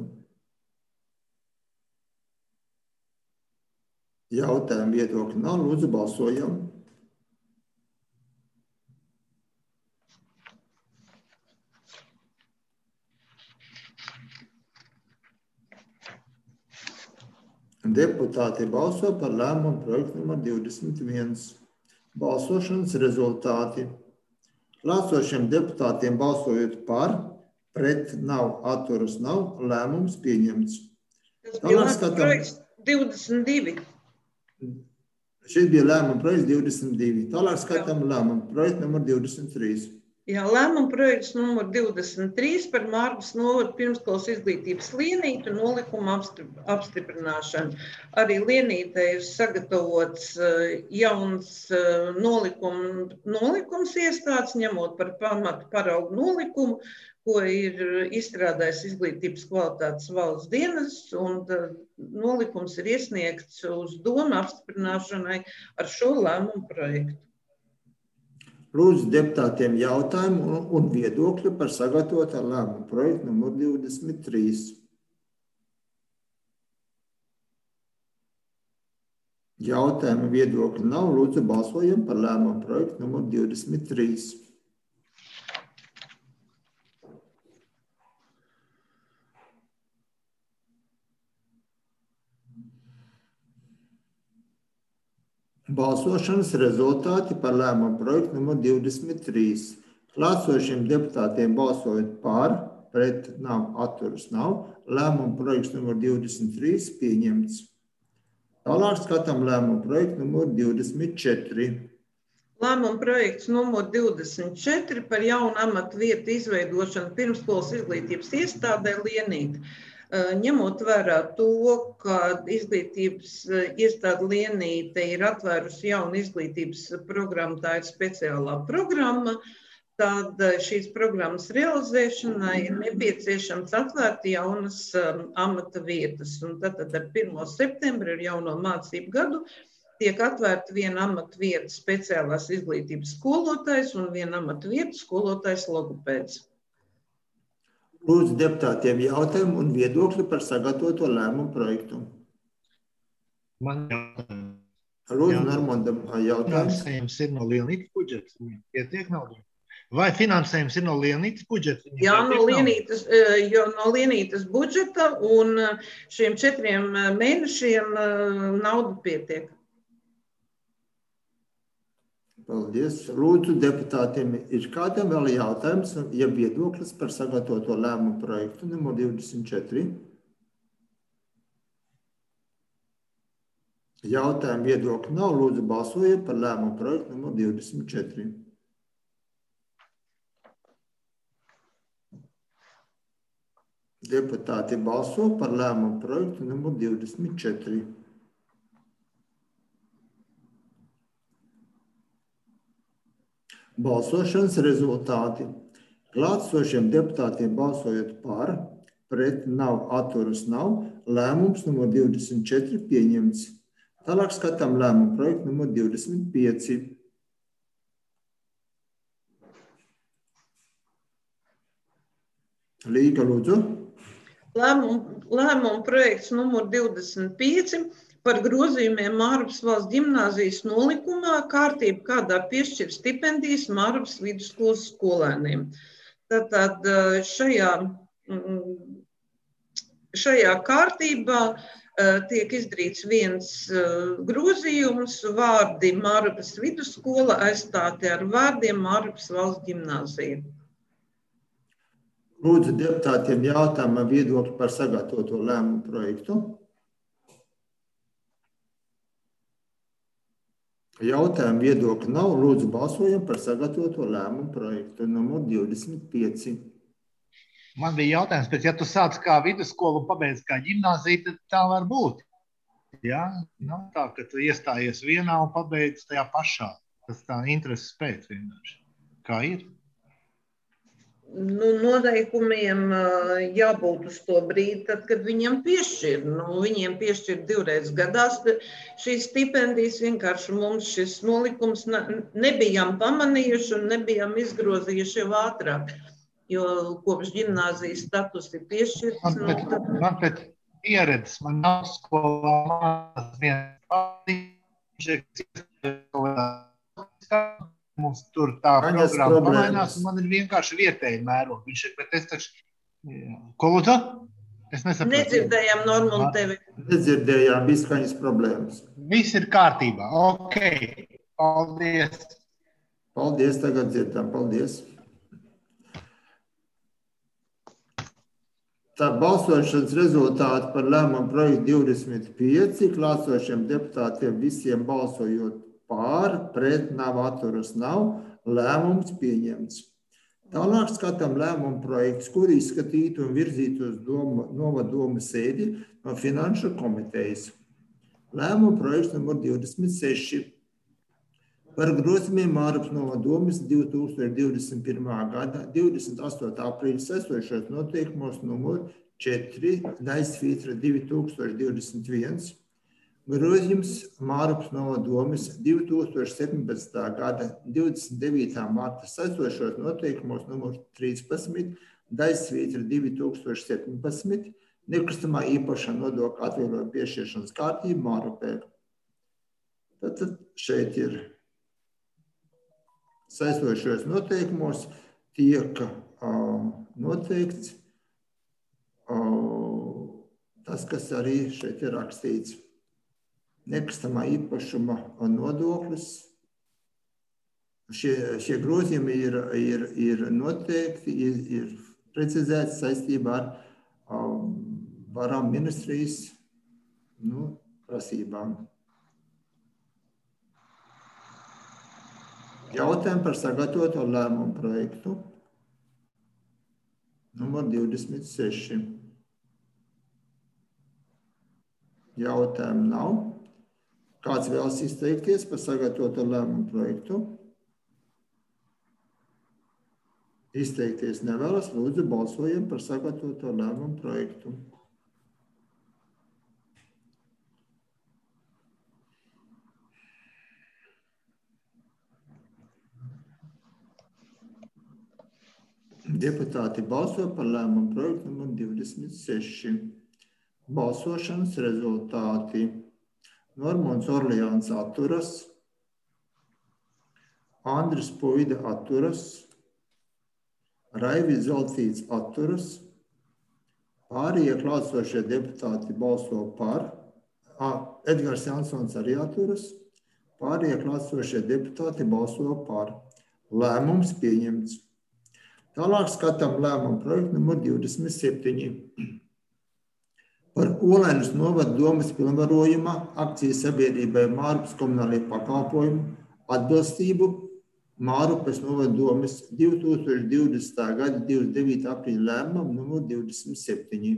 Jautājumu viedokļu nav, lūdzu balsojam. Deputāti balso par lēmumu projektu numur divdesmit viens. Balsošanas rezultāti. Klātsošiem deputātiem balsojot par, pret nav, atturas nav, lēmums pieņemts. Tas bija lēmuma projekts divdesmit divi. Šis bija lēmuma projekts divdesmit divi. Tālāk skatām lēmumu projektu numur divdesmit trīs. Jā, lēmuma projekts numur divdesmit trīs par Mārgas novada pirmskolas izglītības lienītu nolikumu apstiprināšanu. Arī lienītē ir sagatavots jauns nolikum, nolikums iestāds, ņemot par pamatu paraugu nolikumu, ko ir izstrādājis izglītības kvalitātes valsts dienests, un nolikums ir iesniegts uz domu apstiprināšanai ar šo lēmumu projektu. Lūdzu deputātiem jautājumu un viedokļu par sagatavotā lēmumu projektu numur divdesmit trīs. Jautājumu viedokļu nav, lūdzu balsojam par lēmumu projektu numur divdesmit trīs. Balsošanas rezultāti par lēmumu projektu numur divdesmit trīs. Klātsošiem deputātiem balsojot par, pret nav, atturas nav, lēmumu projekts numur divdesmit trīs pieņemts. Tālāk skatām lēmumu projektu numur divdesmit četri. Lēmuma projekts numur divdesmit četri par jaunu amatu vietu izveidošanu pirmskolas izglītības iestādē Lienīte. Ņemot vērā to, ka izglītības iestāde Lienīte ir atvērusi jaunu izglītības programmu, tā ir speciālā programma, tad šīs programmas realizēšanai ir nepieciešams atvērt jaunas amata vietas. Un tad, tad ar pirmo septembri ar jauno mācību gadu tiek atvērta viena amata vieta speciālās izglītības skolotājs un viena amata vieta skolotājs logopēds. Lūdzu deputātiem jautājumu un viedokļu par sagatavoto lēmumu projektu. Man jautājums. Lūdzu, Normandam jautājums. Finansējums ir no Lienītes budžeta. Pietiek naudu. Vai finansējums ir no Lienītes budžeta? Jā, no Lienītes, jo no Lienītes budžeta un šiem četriem mēnešiem naudu pietiek. Paldies. Lūdzu, deputātiem ir kādam vēl jautājums, ja viedoklis par sagatavoto lēmumu projektu numur divdesmit četri? Jautājumu viedokļu nav. Lūdzu, balsojiet par lēmumu projektu numur divdesmit četri. Deputāti balso par lēmumu projektu numur divdesmit četri. Balsošanas rezultāti. Klātsošiem deputātiem balsojot par, pret nav, atturas nav, lēmums numur divdesmit četri pieņemts. Tālāk skatām lēmumu projektu numur divdesmit pieci. Līga, lūdzu. Lēmuma, lēmuma projekts numur divdesmit pieci par grozījumiem Mārupas valsts ģimnāzijas nolikumā kārtību, kādā piešķir stipendijas Mārupas vidusskolas skolēniem. Tātad šajā, šajā kārtībā tiek izdarīts viens grozījums, vārdi Mārupas vidusskola aizstāti ar vārdiem Mārupas valsts ģimnāzija. Lūdzu deputātiem jautājumu viedokli par sagatavoto lēmumu projektu. Jautājumu viedokļu nav. Lūdzu balsojam par sagatavoto lēmumu projektu numur divdesmit pieci. Man bija jautājums, bet ja tu sāc kā vidusskolu un pabeidz kā ģimnāzija, tad tā var būt. Jā, nav tā, ka tu iestājies vienā un pabeidz tajā pašā. Tas tā intereses pēc vienkārši. Kā ir? Nu, noteikumiem jābūt uz to brīdi, tad, kad viņiem piešķir. Nu, viņiem piešķir divreiz gadās šīs stipendijas, vienkārši mums šis nolikums nebijām pamanījuši un nebijām izgrozījuši jau ātrāk. Jo kopš ģimnāzijas status ir piešķirts. Man pēc, tad... man pēc pieredzes, man nav skolā mās viens mums tur tā Aņas programma problēmas. pamainās, un man ir vienkārši vietēji mērogi. Viņš ir, bet es taču... Ko lūdzu? Es nesaprotu. Nedzirdējām Normu un tevi. Nedzirdējām izskaņas problēmas. Viss ir kārtībā. Ok. Paldies. Paldies, tagad dzirdām. Paldies. Tā balsošanas rezultāti par lēmumu projektu divdesmit pieci, klātsošiem deputātiem visiem balsojot pār, pret nav, atturas nav, lēmums pieņemts. Tālāk skatām lēmumu projekts, kur izskatītu un virzītu uz domu, novadomu sēdi no Finanšu komitejas. Lēmumu projekts numur divdesmit seši. Par grozījumiem Mārupas novadomes divi tūkstoši divdesmit pirmā gada divdesmit astotā aprīļa sestošos noteikumos numur četri, daļsvītra divi tūkstoši divdesmit viens, grozījums Mārupas novadomes divi tūkstoši septiņpadsmitā gada divdesmit devītā marta sestošos noteikumos numur trīspadsmit, daļsvītra divi tūkstoši septiņpadsmit, nekustamā īpašā nodokļa atvieglojumu piešķiršanas kārtība Mārupē. Tad šeit ir saistošos noteikumos tiek uh, noteikts uh, tas, kas arī šeit ir rakstīts. Nekustamā īpašuma nodoklis. Šie, šie grozījumi ir, ir, ir noteikti, ir, ir precizēti saistībā ar um, varām ministrijas nu, prasībām. Jautājumi par sagatavoto lēmumu projektu numur divdesmit seši. Jautājumu nav. Kāds vēlas izteikties par sagatavoto lēmumu projektu? Izteikties nevēlas. Lūdzu, balsojam par sagatavoto lēmumu projektu. Deputāti balso par lēmumu projektu numur divdesmit seši. Balsošanas rezultāti. Normons Orleāns atturas, Andris Puida atturas, Raivis Zeltīts atturas, pārējie klātsošie deputāti balso par, a, Edgars Jansons arī atturas, pārējie klātsošie deputāti balso par. Lēmums pieņemts. Tālāk skatām lēmumu projektu numur divdesmit septiņi. Par Olainas novada domas pilnvarojuma akcijas sabiedrībai Mārupas komunālajie pakalpojumu atbilstību Mārupas novada domas divi tūkstoši divdesmitā gada divdesmit devītā aprīļa lēmumam numur divdesmit septiņi.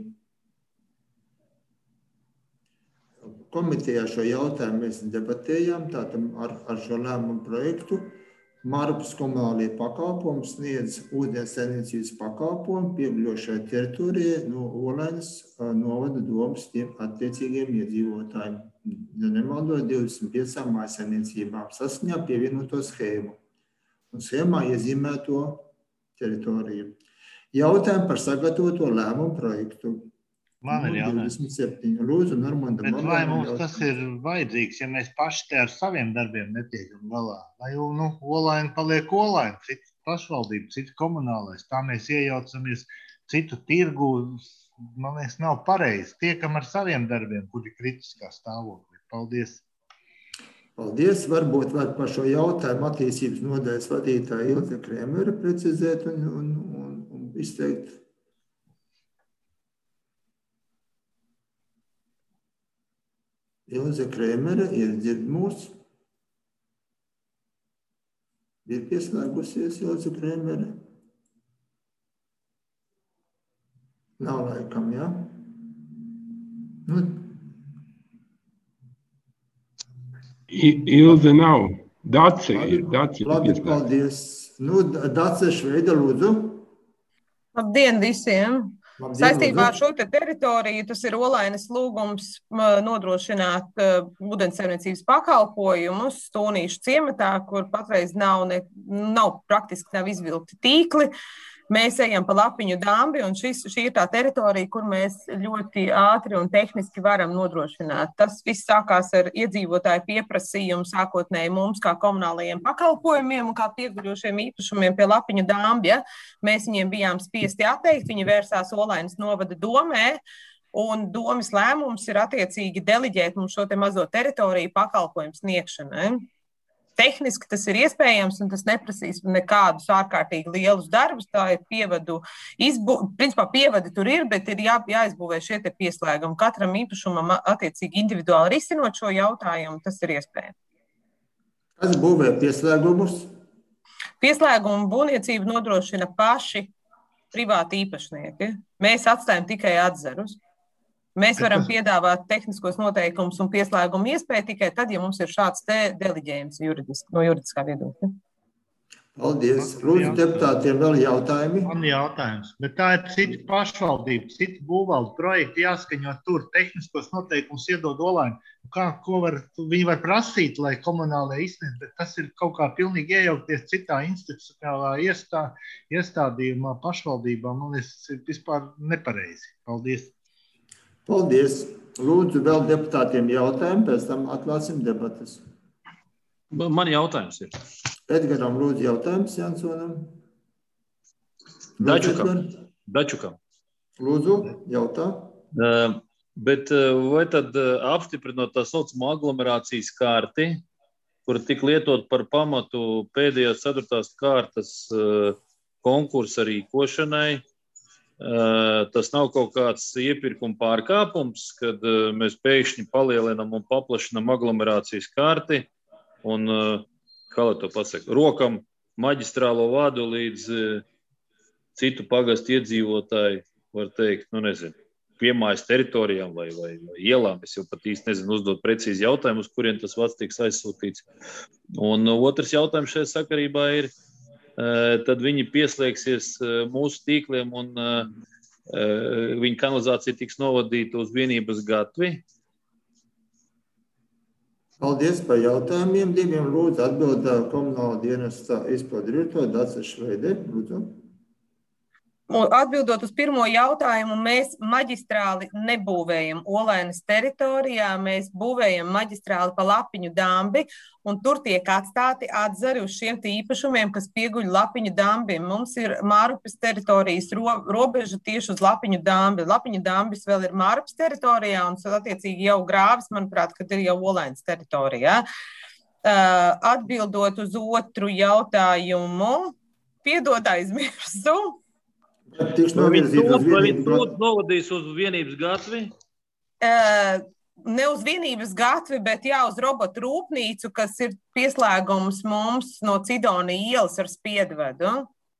Komitejā šo jautājumu mēs debatējām, tātad ar, ar šo lēmumu projektu. Mārupas komunālajie pakalpojumi sniedz ūdenssaimniecības pakalpojumu piegļošai teritorijai no Olainas novada domas tiem attiecīgiem iedzīvotājiem. Ja nemaldos, divdesmit piecām mājsaimniecībām saskaņā pievienoto schēmu un schēmā iezīmēto teritoriju. Jautājumu par sagatavoto lēmumu projektu. Man ir jautājums. divdesmit septiņi. Lūdzu, Normanda. Bet vai mums tas ir vajadzīgs, ja mēs paši te ar saviem darbiem netiekam galā? Vai, nu, olaini paliek olaini, cits pašvaldība, cits komunālais, tā mēs iejaucamies citu tirgu, man liekas, nav pareizi. Tiekam ar saviem darbiem, kuri kritiskā stāvoklī. Paldies. Paldies. Varbūt var par šo jautājumu attīstības nodaļas vadītāja Ilze Krēmera precizēt un, un, un, un izteikt. Ilze Krēmera ir dzird mūs. Ir pieslēgusies Ilze Krēmera. Nav laikam, jā? Nu. Ilze nav. Dace ir. Dace Labi, paldies. Nu, Dace Šveida, lūdzu. Labdien visiem! Labdien, Saistībā lūdzu. ar šo te teritoriju tas ir Olainas lūgums nodrošināt uh, ūdenssaimniecības pakalpojumus Stūnīšu ciematā, kur patreiz nav, ne, nav praktiski nav izvilkti tīkli. Mēs ejam pa Lapiņu dambi, un šis, šī ir tā teritorija, kur mēs ļoti ātri un tehniski varam nodrošināt. Tas viss sākās ar iedzīvotāju pieprasījumu sākotnēji mums kā komunālajiem pakalpojumiem un kā pieguļošiem īpašumiem pie Lapiņu dambi. Ja? Mēs viņiem bijām spiesti atteikt, viņi vērsās Olainas novada domē, un domas lēmums ir attiecīgi deliģēt mums šo te mazo teritoriju pakalpojumu sniegšanai. Tehniski tas ir iespējams, un tas neprasīs nekādus ārkārtīgi lielus darbus. Tā ir pievadu izbūve. Principā pievadi tur ir, bet ir jā, jāizbūvē šie te pieslēgumi. Katram īpašumam attiecīgi individuāli risinot šo jautājumu, tas ir iespējams. Kas būvē pieslēgumus? Pieslēgumu būvniecību nodrošina paši privāti īpašnieki. Mēs atstājam tikai atzarus. Mēs varam piedāvāt tehniskos noteikumus un pieslēgumu iespēju tikai tad, ja mums ir šāds te deliģējums juridiski, no juridiskā viedokļa. Paldies. Lūdzu, deputātiem vēl jautājumi. Man jautājums. Bet tā ir cita pašvaldība, cita būvvaldes projekti jāskaņo tur, tehniskos noteikumus iedod Olaini. Kā, ko var, viņi var prasīt, lai komunālajā izsniedz, bet tas ir kaut kā pilnīgi iejaukties citā institucionālā iestā, iestādījumā pašvaldībā. Man liekas, tas ir vispār nepareizi. Paldies. Paldies. Lūdzu, vēl deputātiem jautājumi, pēc tam atklāsim debatas. Man jautājums ir. Edgaram lūdzu jautājums, Jansonam. Dačukam. Dačukam. Lūdzu, jautā. Uh, bet uh, vai tad uh, apstiprinot tā saucamo aglomerācijas kārti, kur tik lietot par pamatu pēdējās ceturtās kārtas uh, konkursa rīkošanai, Uh, tas nav kaut kāds iepirkuma pārkāpums, kad uh, mēs pēkšņi palielinam un paplašinam aglomerācijas kārti un, uh, kā lai to pasaka, rokam maģistrālo vadu līdz uh, citu pagastu iedzīvotāju, var teikt, nu nezinu, piemājas teritorijām vai, vai, vai ielām. Es jau pat īsti nezinu uzdot precīzi jautājumu, uz kuriem tas vads tiks aizsūtīts. Un uh, otrs jautājums šajā sakarībā ir, tad viņi pieslēgsies mūsu tīkliem un viņa kanalizācija tiks novadīta uz vienības gatvi. Paldies par jautājumiem. Diviem lūdzu atbildā komunāla dienesta izpildu direktora Dace Šveide. Lūdzu. Atbildot uz pirmo jautājumu, mēs maģistrāli nebūvējam Olainas teritorijā, mēs būvējam maģistrāli pa Lapiņu dambi, un tur tiek atstāti atzari uz šiem īpašumiem, kas pieguļ Lapiņu dambim. Mums ir Mārupes teritorijas ro, robeža tieši uz Lapiņu dambi. Lapiņu dambis vēl ir Mārupes teritorijā, un attiecīgi jau grāvis, manuprāt, kad ir jau Olainas teritorijā. Uh, atbildot uz otru jautājumu, piedod aizmirsu. Viņi tūlīt novadīs uz vienības gatvi? Uh, ne uz vienības gatvi, bet jā, uz robotu rūpnīcu, kas ir pieslēgums mums no Cidona ielas ar spiedvedu.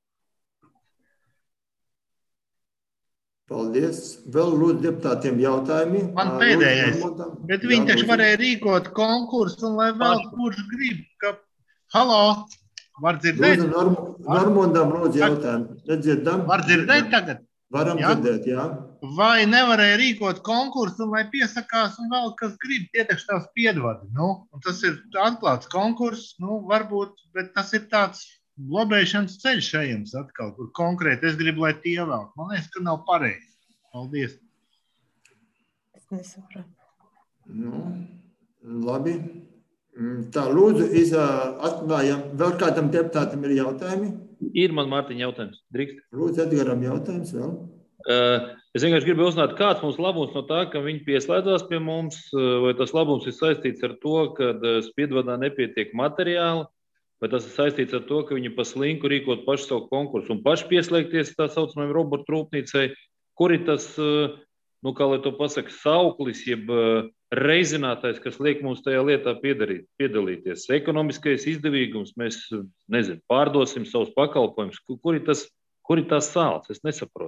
Paldies. Vēl lūdzu deputātiem jautājumi. Man pēdējais. Bet viņi taču varēja rīkot konkursu, un lai vēl kurš grib, ka... Halo! Var dzirdēt? Lūdzu, Norm, Normundam lūdzu jautājumu. Nedzirdam? Var dzirdēt tagad? Varam jā? dzirdēt, jā. Vai nevarēja rīkot konkursu, lai piesakās un vēl kas grib tietaši tās piedvadi? Nu, un tas ir atklāts konkurss, nu, varbūt, bet tas ir tāds lobēšanas ceļš ejams atkal, kur konkrēti es gribu, lai tie vēl. Man liekas, ka nav pareizi. Paldies. Es nesapratu. Nu, labi. Tā, lūdzu, atklājam. Vēl kādam deputātam ir jautājumi? Ir man, Mārtiņa, jautājums. Drīkst? Lūdzu, Edgaram jautājums vēl. Uh, es vienkārši gribu uzzināt, kāds mums labums no tā, ka viņi pieslēdzās pie mums, vai tas labums ir saistīts ar to, ka Spiedvadā nepietiek materiāli, vai tas ir saistīts ar to, ka viņi pa slinku rīkot pašu savu konkursu un paši pieslēgties tā saucamajam robotu rūpnīcai, kur ir tas, nu, kā lai to pasaka, sauklis, jeb reizinātais, kas liek mums tajā lietā piedarīt, piedalīties. Ekonomiskais izdevīgums, mēs, nezinu, pārdosim savus pakalpojumus. Kur ir tas, kur ir tās sāls? Es nesaprotu.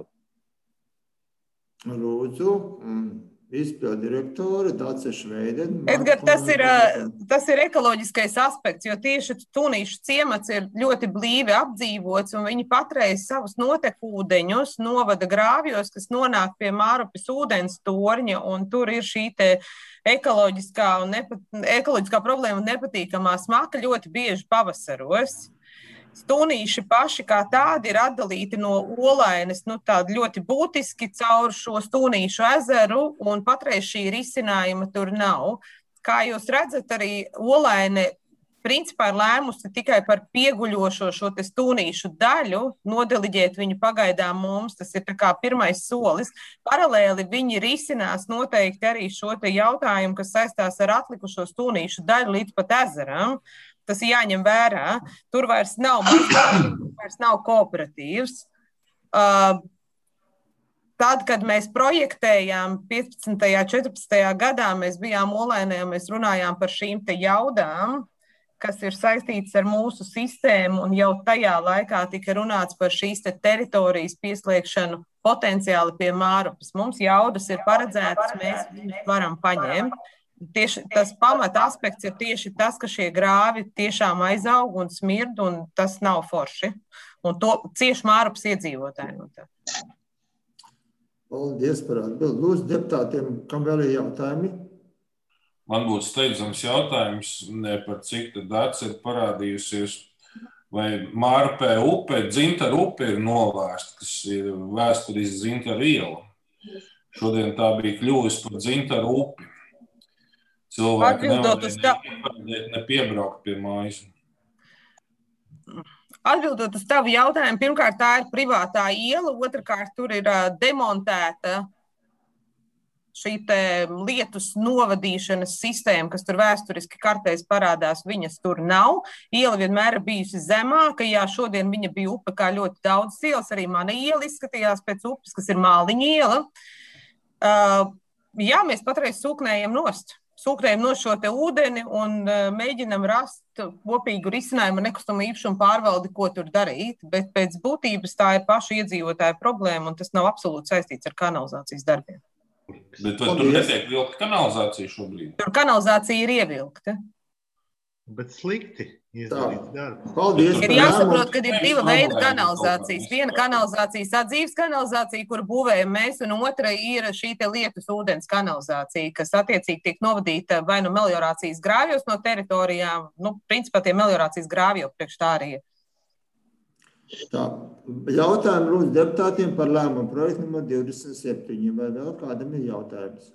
Lūdzu, izpildu direktora Dace Šveidena. Edgar, tas ir, tas ir ekoloģiskais aspekts, jo tieši Tunīšu ciemats ir ļoti blīvi apdzīvots, un viņi patreiz savus notekūdeņus novada grāvjos, kas nonāk pie Mārupes ūdens torņa, un tur ir šī te ekoloģiskā, un nepat, ekoloģiskā problēma un nepatīkamā smaka ļoti bieži pavasaros. Tunīši paši kā tādi ir atdalīti no Olaines, nu tādi ļoti būtiski caur šo Tunīšu ezeru, un patreiz šī risinājuma tur nav. Kā jūs redzat, arī Olaine principā ir lēmusi tikai par pieguļošo šo te Tunīšu daļu, nodeliģēt viņu pagaidām mums, tas ir tā kā pirmais solis. Paralēli viņi risinās noteikti arī šo te jautājumu, kas saistās ar atlikušo Tunīšu daļu līdz pat ezeram. Tas ir jāņem vērā. Tur vairs nav mazāk, vairs nav kooperatīvs. Uh, tad, kad mēs projektējām piecpadsmitajā, četrpadsmitajā gadā, mēs bijām Olainē, mēs runājām par šīm te jaudām, kas ir saistīts ar mūsu sistēmu, un jau tajā laikā tika runāts par šīs te teritorijas pieslēgšanu potenciāli pie Mārupes. Mums jaudas ir paredzētas, mēs viņus varam paņemt. Tieši tas pamata aspekts ir tieši tas, ka šie grāvi tiešām aizaug un smird, un tas nav forši. Un to cieši Mārupes iedzīvotāji no tā. Paldies par atbildi. Lūdzu, deputātiem, kam vēl ir jautājumi? Man būtu steidzams jautājums, ne par cik tad Dace ir parādījusies, vai Mārupē upe, Dzintaru upe ir novērsta, kas ir vēsturiski Dzintaru iela. Šodien tā bija kļuvusi par Dzintaru upi. Cilvēki nevarēja ne, ne piebraukt pie mājas. Atbildot uz tavu jautājumu, pirmkārt, tā ir privātā iela, otrkārt, tur ir demontēta šī te lietus novadīšanas sistēma, kas tur vēsturiski kartēs parādās, viņas tur nav. Iela vienmēr ir bijusi zemāka, jā, šodien viņa bija upe kā ļoti daudz ielas, arī mana iela izskatījās pēc upes, kas ir Māliņa iela. Uh, jā, mēs patreiz sūknējam nost. Sūknējam no šo te ūdeni un uh, mēģinam rast kopīgu risinājumu nekustamo īpašumu pārvaldi, ko tur darīt, bet pēc būtības tā ir pašu iedzīvotāju problēma, un tas nav absolūti saistīts ar kanalizācijas darbiem. Bet vai tur netiek vilkta kanalizācija šobrīd? Tur kanalizācija ir ievilkta. Bet slikti izdarīts darbs. Paldies. Ir jāsaprot, ka ir diva veida kanalizācijas. Viena kanalizācija sadzīves kanalizācija, kur būvējam mēs, un otra ir šī te lietus ūdens kanalizācija, kas attiecīgi tiek novadīta vai no meliorācijas grāvjos no teritorijām, nu, principā tie meliorācijas grāvji jau priekš tā arī ir. Tā, jautājumu lūdzu deputātiem par lēmumu projektu numur divdesmit septiņi. Vai vēl kādam ir jautājums?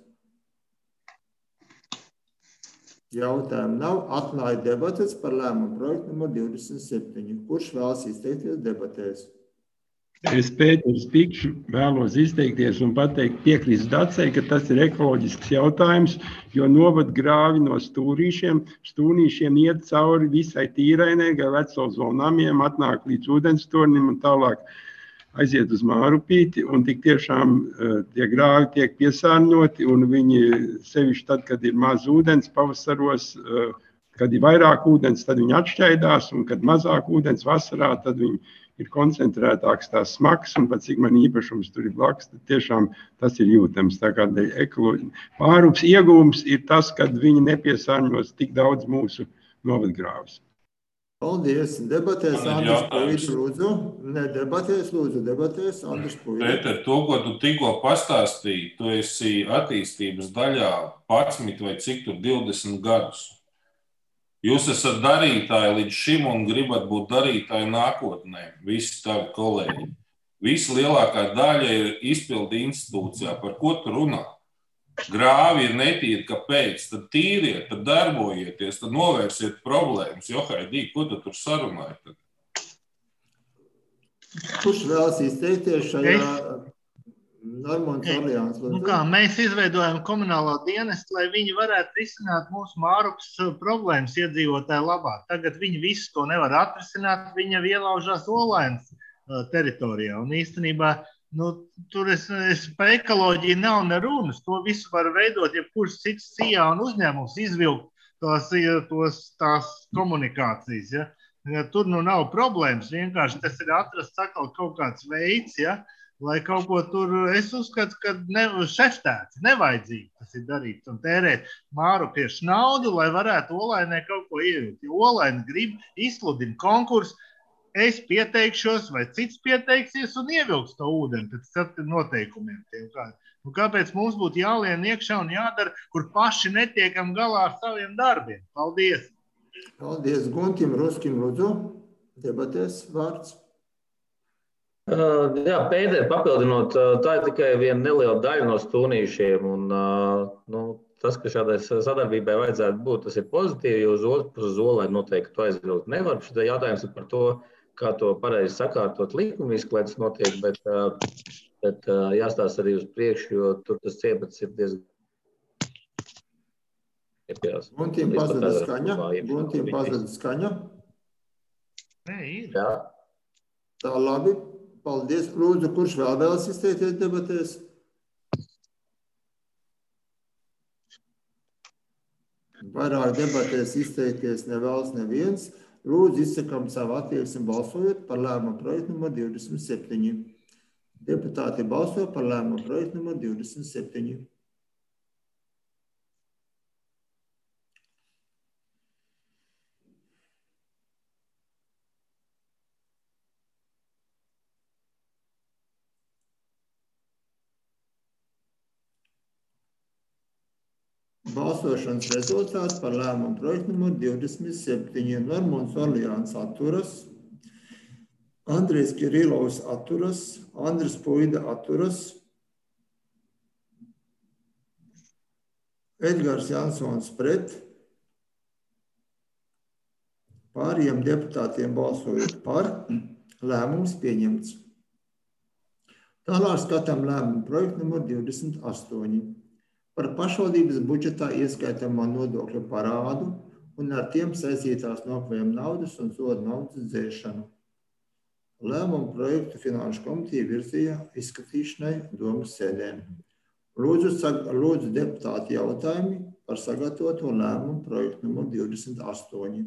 Jautājumu nav. Atklāju debates par lēmumu projektu numur divdesmit septiņi. Kurš vēlas izteikties debatēs? Es Pēters Pikšs vēlos izteikties un pateikt piekrist Dacei, ka tas ir ekoloģisks jautājums, jo novad grāvi no stūrīšiem. Stūrīšiem iet cauri visai tīrainai, gar vecozolnamiem, atnāk līdz ūdenstornim un tālāk aiziet uz Mārupīti. Un tik tiešām tie grāvi tiek piesārņoti, un viņi sevišķi tad, kad ir maz ūdens pavasaros, kad ir vairāk ūdens, tad viņi atšķaidās, un kad mazāk ūdens vasarā, tad viņi ir koncentrētāks tās smags, un pat cik man īpašums tur ir blakus, tad tiešām tas ir jūtams. Tā kā Mārupes iegūms ir tas, kad viņi nepiesārņos tik daudz mūsu novadgrāvus. Paldies. Debatēs Andris Puids, lūdzu. Ne, debatēs, lūdzu, debatēs Andris Puids. Pēter, to, ko tu tikko pastāstīji, tu esi attīstības daļā padsmit vai cik tur divdesmit gadus. Jūs esat darītāji līdz šim un gribat būt darītāji nākotnē, visi tavi kolēģi. Visa lielākā daļa ir izpildi institūcijā. Par ko tu runā? Grāvi ir netīri, kāpēc? Tad tīriet, tad darbojieties, tad novērsiet problēmas. Johaidī, ko tu tur sarunāji? Kurš vēlas izteikties šajā Normons alians? Nu kā, mēs izveidojam komunālo dienestu, lai viņi varētu risināt mūsu Mārupas problēmas iedzīvotāju labā. Tagad viņi visu to nevar atrisināt, viņa ielaužās Olainas teritorijā. Un īstenībā, nu, tur es, es par ekoloģiju nav ne runas. To visu var veidot, ja kurš cits sijā un uzņēmums izvilkt tos, tos, tās komunikācijas. Ja? Ja tur nu nav problēmas, vienkārši tas ir atrasts atkal kaut kāds veids, ja? Lai kaut ko tur, es uzskatu, ka ne, šeftēts, nevajadzīgi tas ir darīts un tērēt Mārupiešu naudu, lai varētu Olainai kaut ko ievilkt. Ja Olaina grib izsludina konkursu, es pieteikšos vai cits pieteiksies un ievilks to ūdeni pēc noteikumiem. Nu, kāpēc mums būtu jālien iekšā un jādara, kur paši netiekam galā ar saviem darbiem? Paldies! Paldies, Guntim Ruskim, lūdzu, debatēs vārds. Uh, jā, Pēdējā papildinot, uh, tā ir tikai viena neliela daļa no stūnīšiem. Un, uh, nu, tas, ka šādai sadarbībai vajadzētu būt, tas ir pozitīvi, jo uz otru pusi Olaini noteikti to aizvilkt nevar. Šis jautājums ir par to, kā to pareizi sakārtot likumiski, lai tas notiek, bet, uh, bet uh, jāstāsta arī uz priekšu, jo tur tas ciepats ir diezgan. Guntim pazuda skaņa. Guntim pazuda skaņa. Nē, ir. Jā. Tā labi. Paldies. Lūdzu, kurš vēl vēlas izteikties debatēs? Vairāk debatēs izteikties nevēlas neviens. Lūdzu, izsakam savu attieksmi balsojot par lēmumu projektu numur divdesmit septiņi. Deputāti balso par lēmumu projektu numur divdesmit septiņi. Balsošanas rezultāts par lēmumu projektu numur divdesmit septiņi. Normons alians atturas, Andrejs Kirilovs atturas, Andris Puida atturas, Edgars Jansons pret, pārējiem deputātiem balsojot par, lēmums pieņemts. Tālāk skatām lēmumu projektu numur divdesmit astoņi. Par pašvaldības budžetā ieskaitāmā nodokļa parādu un ar tiem saistītās nokavējuma naudas un soda naudas dzēšanu. Lēmumu projektu Finanšu komiteja virzīja izskatīšanai domas sēdēm. Lūdzu, lūdzu deputāti jautājumi par sagatavoto lēmumu projektu numur divdesmit astoņi.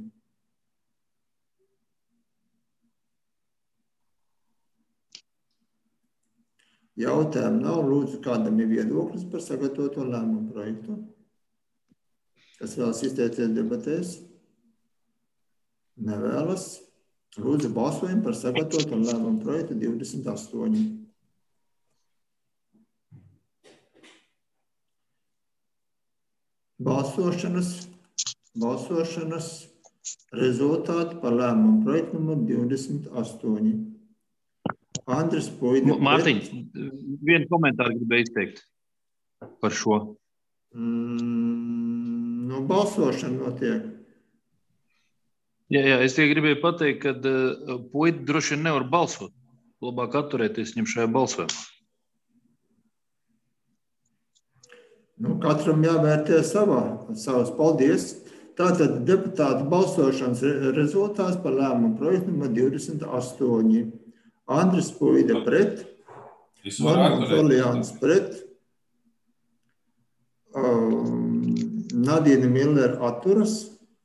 Jautājumu nav. Lūdzu, kādam ir viedoklis par sagatavoto lēmumu projektu? Kas vēlas izteikties debatēs? Nevēlas. Lūdzu, balsojam par sagatavoto lēmumu projektu divdesmit astoņi. Balsošanas, balsošanas rezultāti par lēmumu projektu numur divdesmit astoņi. Andris Puida. Mārtiņ, vienu komentāru gribēju izteikt par šo. Mm, no balsošana notiek. Jā, jā, es tikai gribēju pateikt, ka uh, Puida droši vien nevar balsot. Labāk atturēties viņam šajā balsojumā. Nu, katram jāvērtē savā, savas. Paldies. Tātad deputātu balsošanas rezultāts par lēmumu projektu numur divdesmit astoņi. Andris Puida pret, Normons alians pret, um, Nadīna Miller atturas,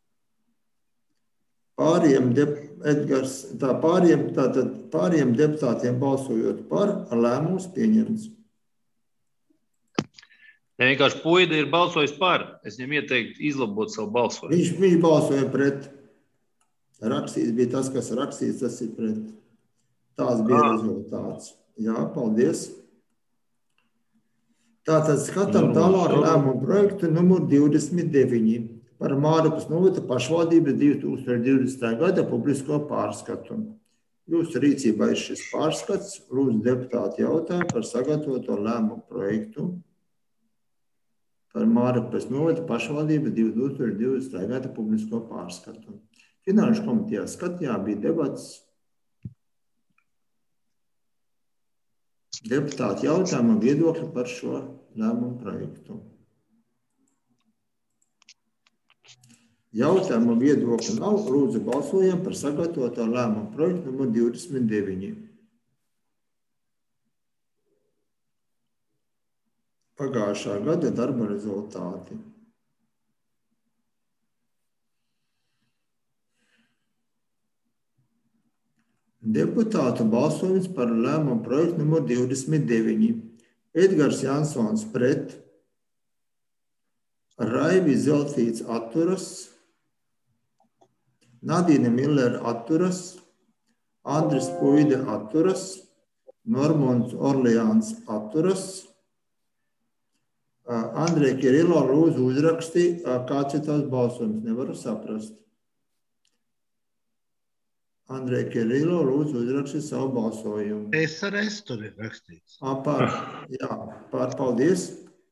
pāriem, dep, Edgars, tā pāriem, tātad pāriem deputātiem balsojot par, lēmums pieņemts. Ja vienkārši Puida ir balsojis par, es viņam ieteiktu izlabot savu balsojumu. Viņš, viņš balsoja pret. Rakstīts bija tas, kas rakstīts, tas ir pret. Tās bija ah. rezultāts. Jā, paldies. Tātad skatām tālāk lēmumu projektu numur divdesmit deviņi par Mārupas novada pašvaldības divi tūkstoši divdesmitā gada publisko pārskatu. Jūsu rīcībā ir šis pārskats. Lūdzu, deputāti jautājumu par sagatavoto lēmumu projektu par Mārupas novada pašvaldības divi tūkstoši divdesmitā gada publisko pārskatu. Finanšu komitejā skatījā bija debats. Deputāti jautājumu viedokļi par šo lēmumu projektu. Jautājumu viedokļu nav. Lūdzu, balsojam par sagatavoto lēmumu projektu numur divdesmit deviņi. Pagājušā gada darba rezultāti. Deputātu balsojums par lēmumu projektu numur divdesmit deviņi. Edgars Jansons pret, Raivi Zeltīts atturas, Nadīna Millere atturas, Andris Puide atturas, Normons Orleāns atturas. Andrei Kirilo lūdzu uzraksti, kāds ir tās balsojums, nevaru saprast. Andrei Kirilo lūdzu uzraksti savu balsojumu. Es ar es tur ir rakstīts. Pār, jā, pār, paldies.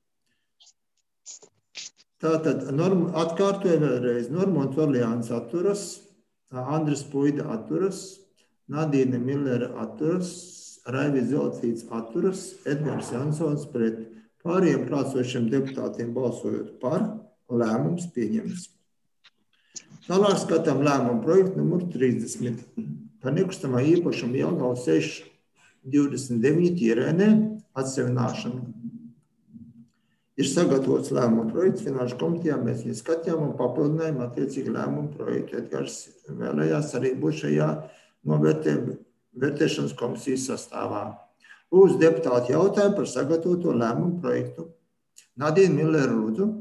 Tātad norm, atkārtoju vēlreiz. Normons Orleāns atturas, Andris Puide atturas, Nadīna Millere atturas, Raivis Zeltīts atturas, Edgars Jansons pret. Pāriem klātsošiem deputātiem balsojot par, lēmums pieņems. Tālāk skatām lēmumu projektu numur trīsdesmit par nekustamā īpašumu Jelgavas seši divdesmit deviņi Ķirēnē atsevināšanu. Ir sagatavots lēmumu projekts Finanšu komitejā, mēs viņu skatījām un papildinājām attiecīgi lēmumu projektu. Edgars vēlējās arī būt šajā novērtēšanas komisijas sastāvā. Lūdzu, deputāti jautājumu par sagatavoto lēmumu projektu. Nadīna Millere, lūdzu.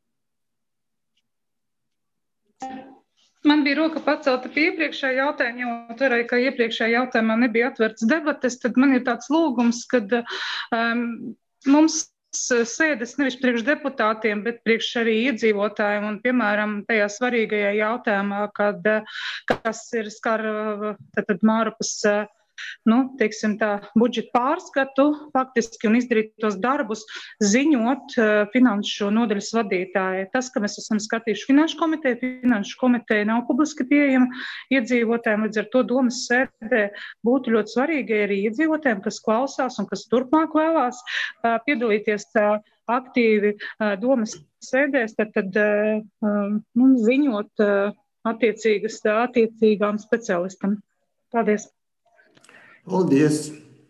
Man bija roka pacelta pie iepriekšējā jautājuma, jo turēju, ka iepriekšējā jautājumā nebija atverts debates, tad man ir tāds lūgums, kad um, mums sēdes nevis priekš deputātiem, bet priekš arī iedzīvotājiem un, piemēram, tajā svarīgajā jautājumā, kad, kas ir skar tad Mārupas nu, teiksim tā, budžeta pārskatu faktiski un izdarīt tos darbus, ziņot uh, finanšu nodaļas vadītāji. Tas, ka mēs esam skatījuši finanšu komiteju, finanšu komiteja nav publiski pieejama iedzīvotājiem, līdz ar to domas sēdē būtu ļoti svarīgi arī iedzīvotājiem, kas klausās un kas turpmāk vēlās uh, piedalīties uh, aktīvi uh, domas sēdēs, tad, tad uh, nu, ziņot uh, attiecīgas, attiecīgām specialistam. Paldies! Paldies!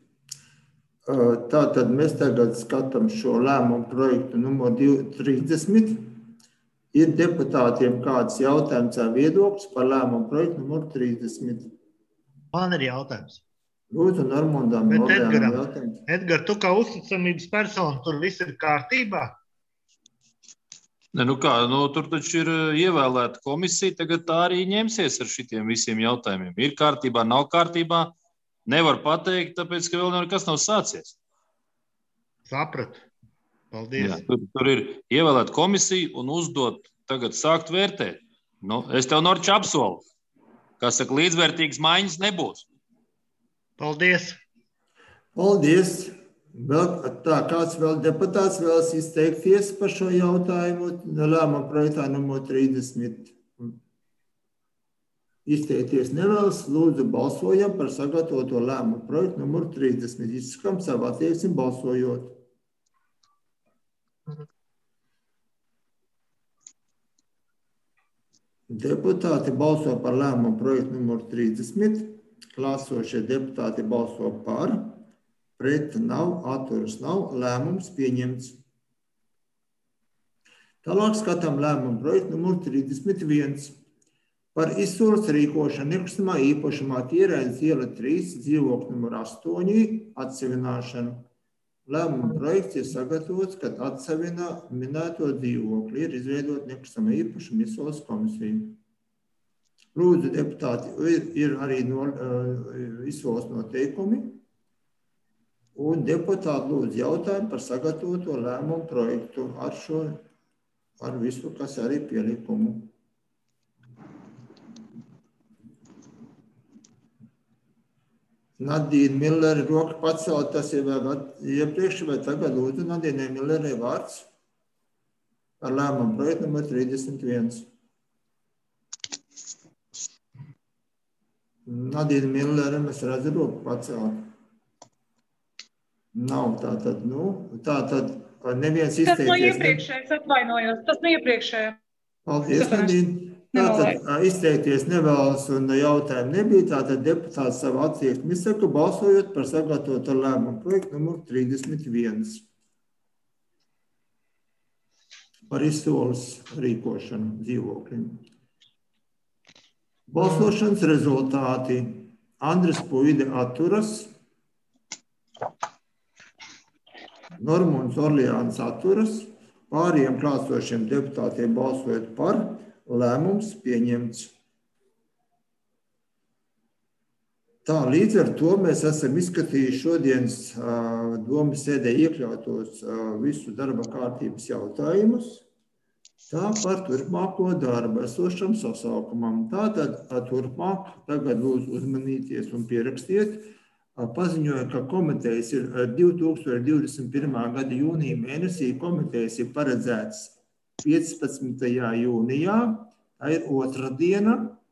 Tātad mēs tagad skatām šo lēmumu projektu numur trīsdesmit. Ir deputātiem kāds jautājums vai viedoklis par lēmumu projektu numur trīsdesmit? Man ir jautājums. Lūdzu, Normondam, Edgaram, jautājums. Edgar, tu kā uzticamības persona, tur viss ir kārtībā? Ne, nu kā, nu, tur taču ir ievēlēta komisija, tagad tā arī ņemsies ar šitiem visiem jautājumiem. Ir kārtībā, nav kārtībā. Nevar pateikt, tāpēc, ka vēl nekas nav sācies. Sapratu. Paldies. Jā, tur, tur ir ievēlēta komisija un uzdot tagad sākt vērtēt. Nu, es tev Norči apsolu. Kā saka, līdzvērtīgas maiņas nebūs. Paldies. Paldies. Vēl, tā, kāds vēl deputāts vēlas izteikties par šo jautājumu? Lēmuma projektā numur trīsdesmit. Izteikties nevēlas, lūdzu balsojam par sagatavoto lēmumu projektu numur trīsdesmit. Izskam savu attieksmi balsojot. Deputāti balso par lēmumu projektu numur trīsdesmit. Klāsošie deputāti balso par. Pret nav, atturas nav. Lēmums pieņemts. Tālāk skatām lēmumu projektu numur trīsdesmit viens. Par izsoles rīkošanu nekustamā īpašumā Ķirēnas iela trīs, dzīvokļu numur astoņi, atsevināšanu. Lēmuma projekts ir sagatavots, kad atsevina minēto dzīvokli. Ir izveidot nekustamā īpašuma izsoles komisiju. Lūdzu, deputāti, ir, ir arī no, uh, izsoles noteikumi. Un deputāti lūdzu jautājumu par sagatavoto lēmumu projektu ar šo ar visu, kas arī pielikumu. Nadīna Milleri roka pacelt, tas ir vēl iepriekš, vai tagad lūdzu Nadīnai Millerei vārds par lēmumu projektu numur trīsdesmit viens. Nadīna Milleri, mēs redzam roku pacelt. Nav tātad, nu, tātad neviens izteikties. Tas no iepriekšējais, atvainojos, tas no iepriekšējā. Paldies, Nadīna. Tātad izteikties nevēlas un jautājumu nebija, tātad deputāts savu atsieksmi izsaka, balsojot par sagatavotu lēmumu projektu numur trīsdesmit viens. Par izsoles rīkošanu dzīvokļiem. Balsošanas rezultāti. Andris Puide atturas. Normons Orleāns atturas. Pārējiem klātsošiem deputātiem balsojot par. Lēmums pieņemts. Tā, līdz ar to mēs esam izskatījuši šodienas uh, domas sēdē iekļautos uh, visu darba kārtības jautājumus. Tā par turpmāko darbu esošam sasaukumam. Tātad turpmāk, tagad lūdzu uzmanīties un pierakstiet. Uh, paziņoja, ka komitejas ir uh, divi tūkstoši divdesmit pirmā gada jūnija mēnesī komitejas ir paredzēts piecpadsmitajā jūnijā, tā ir otra diena,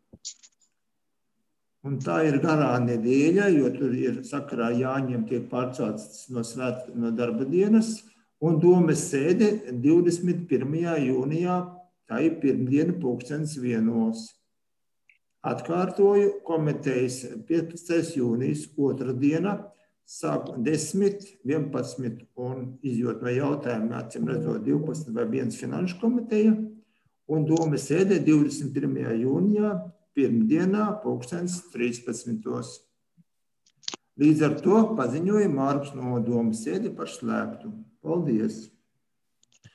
un tā ir garā nedēļa, jo tur ir sakarā Jāņiem tiek pārcelts no svēt, no darba dienas, un domes sēde divdesmit pirmajā jūnijā, tā ir pirmdiena pulkstens vienos. Atkārtoju, komitejas piecpadsmitais jūnijas otra diena, sāk desmit, vienpadsmit un izjūt no jautājumi, acīm redzot divpadsmit vai viens finanšu komiteja, un domes sēdē divdesmit pirmajā jūnijā, pirmdienā, pulkstens trīspadsmitos. Līdz ar to paziņoja Mārps no domes sēdi par slēgtu. Paldies!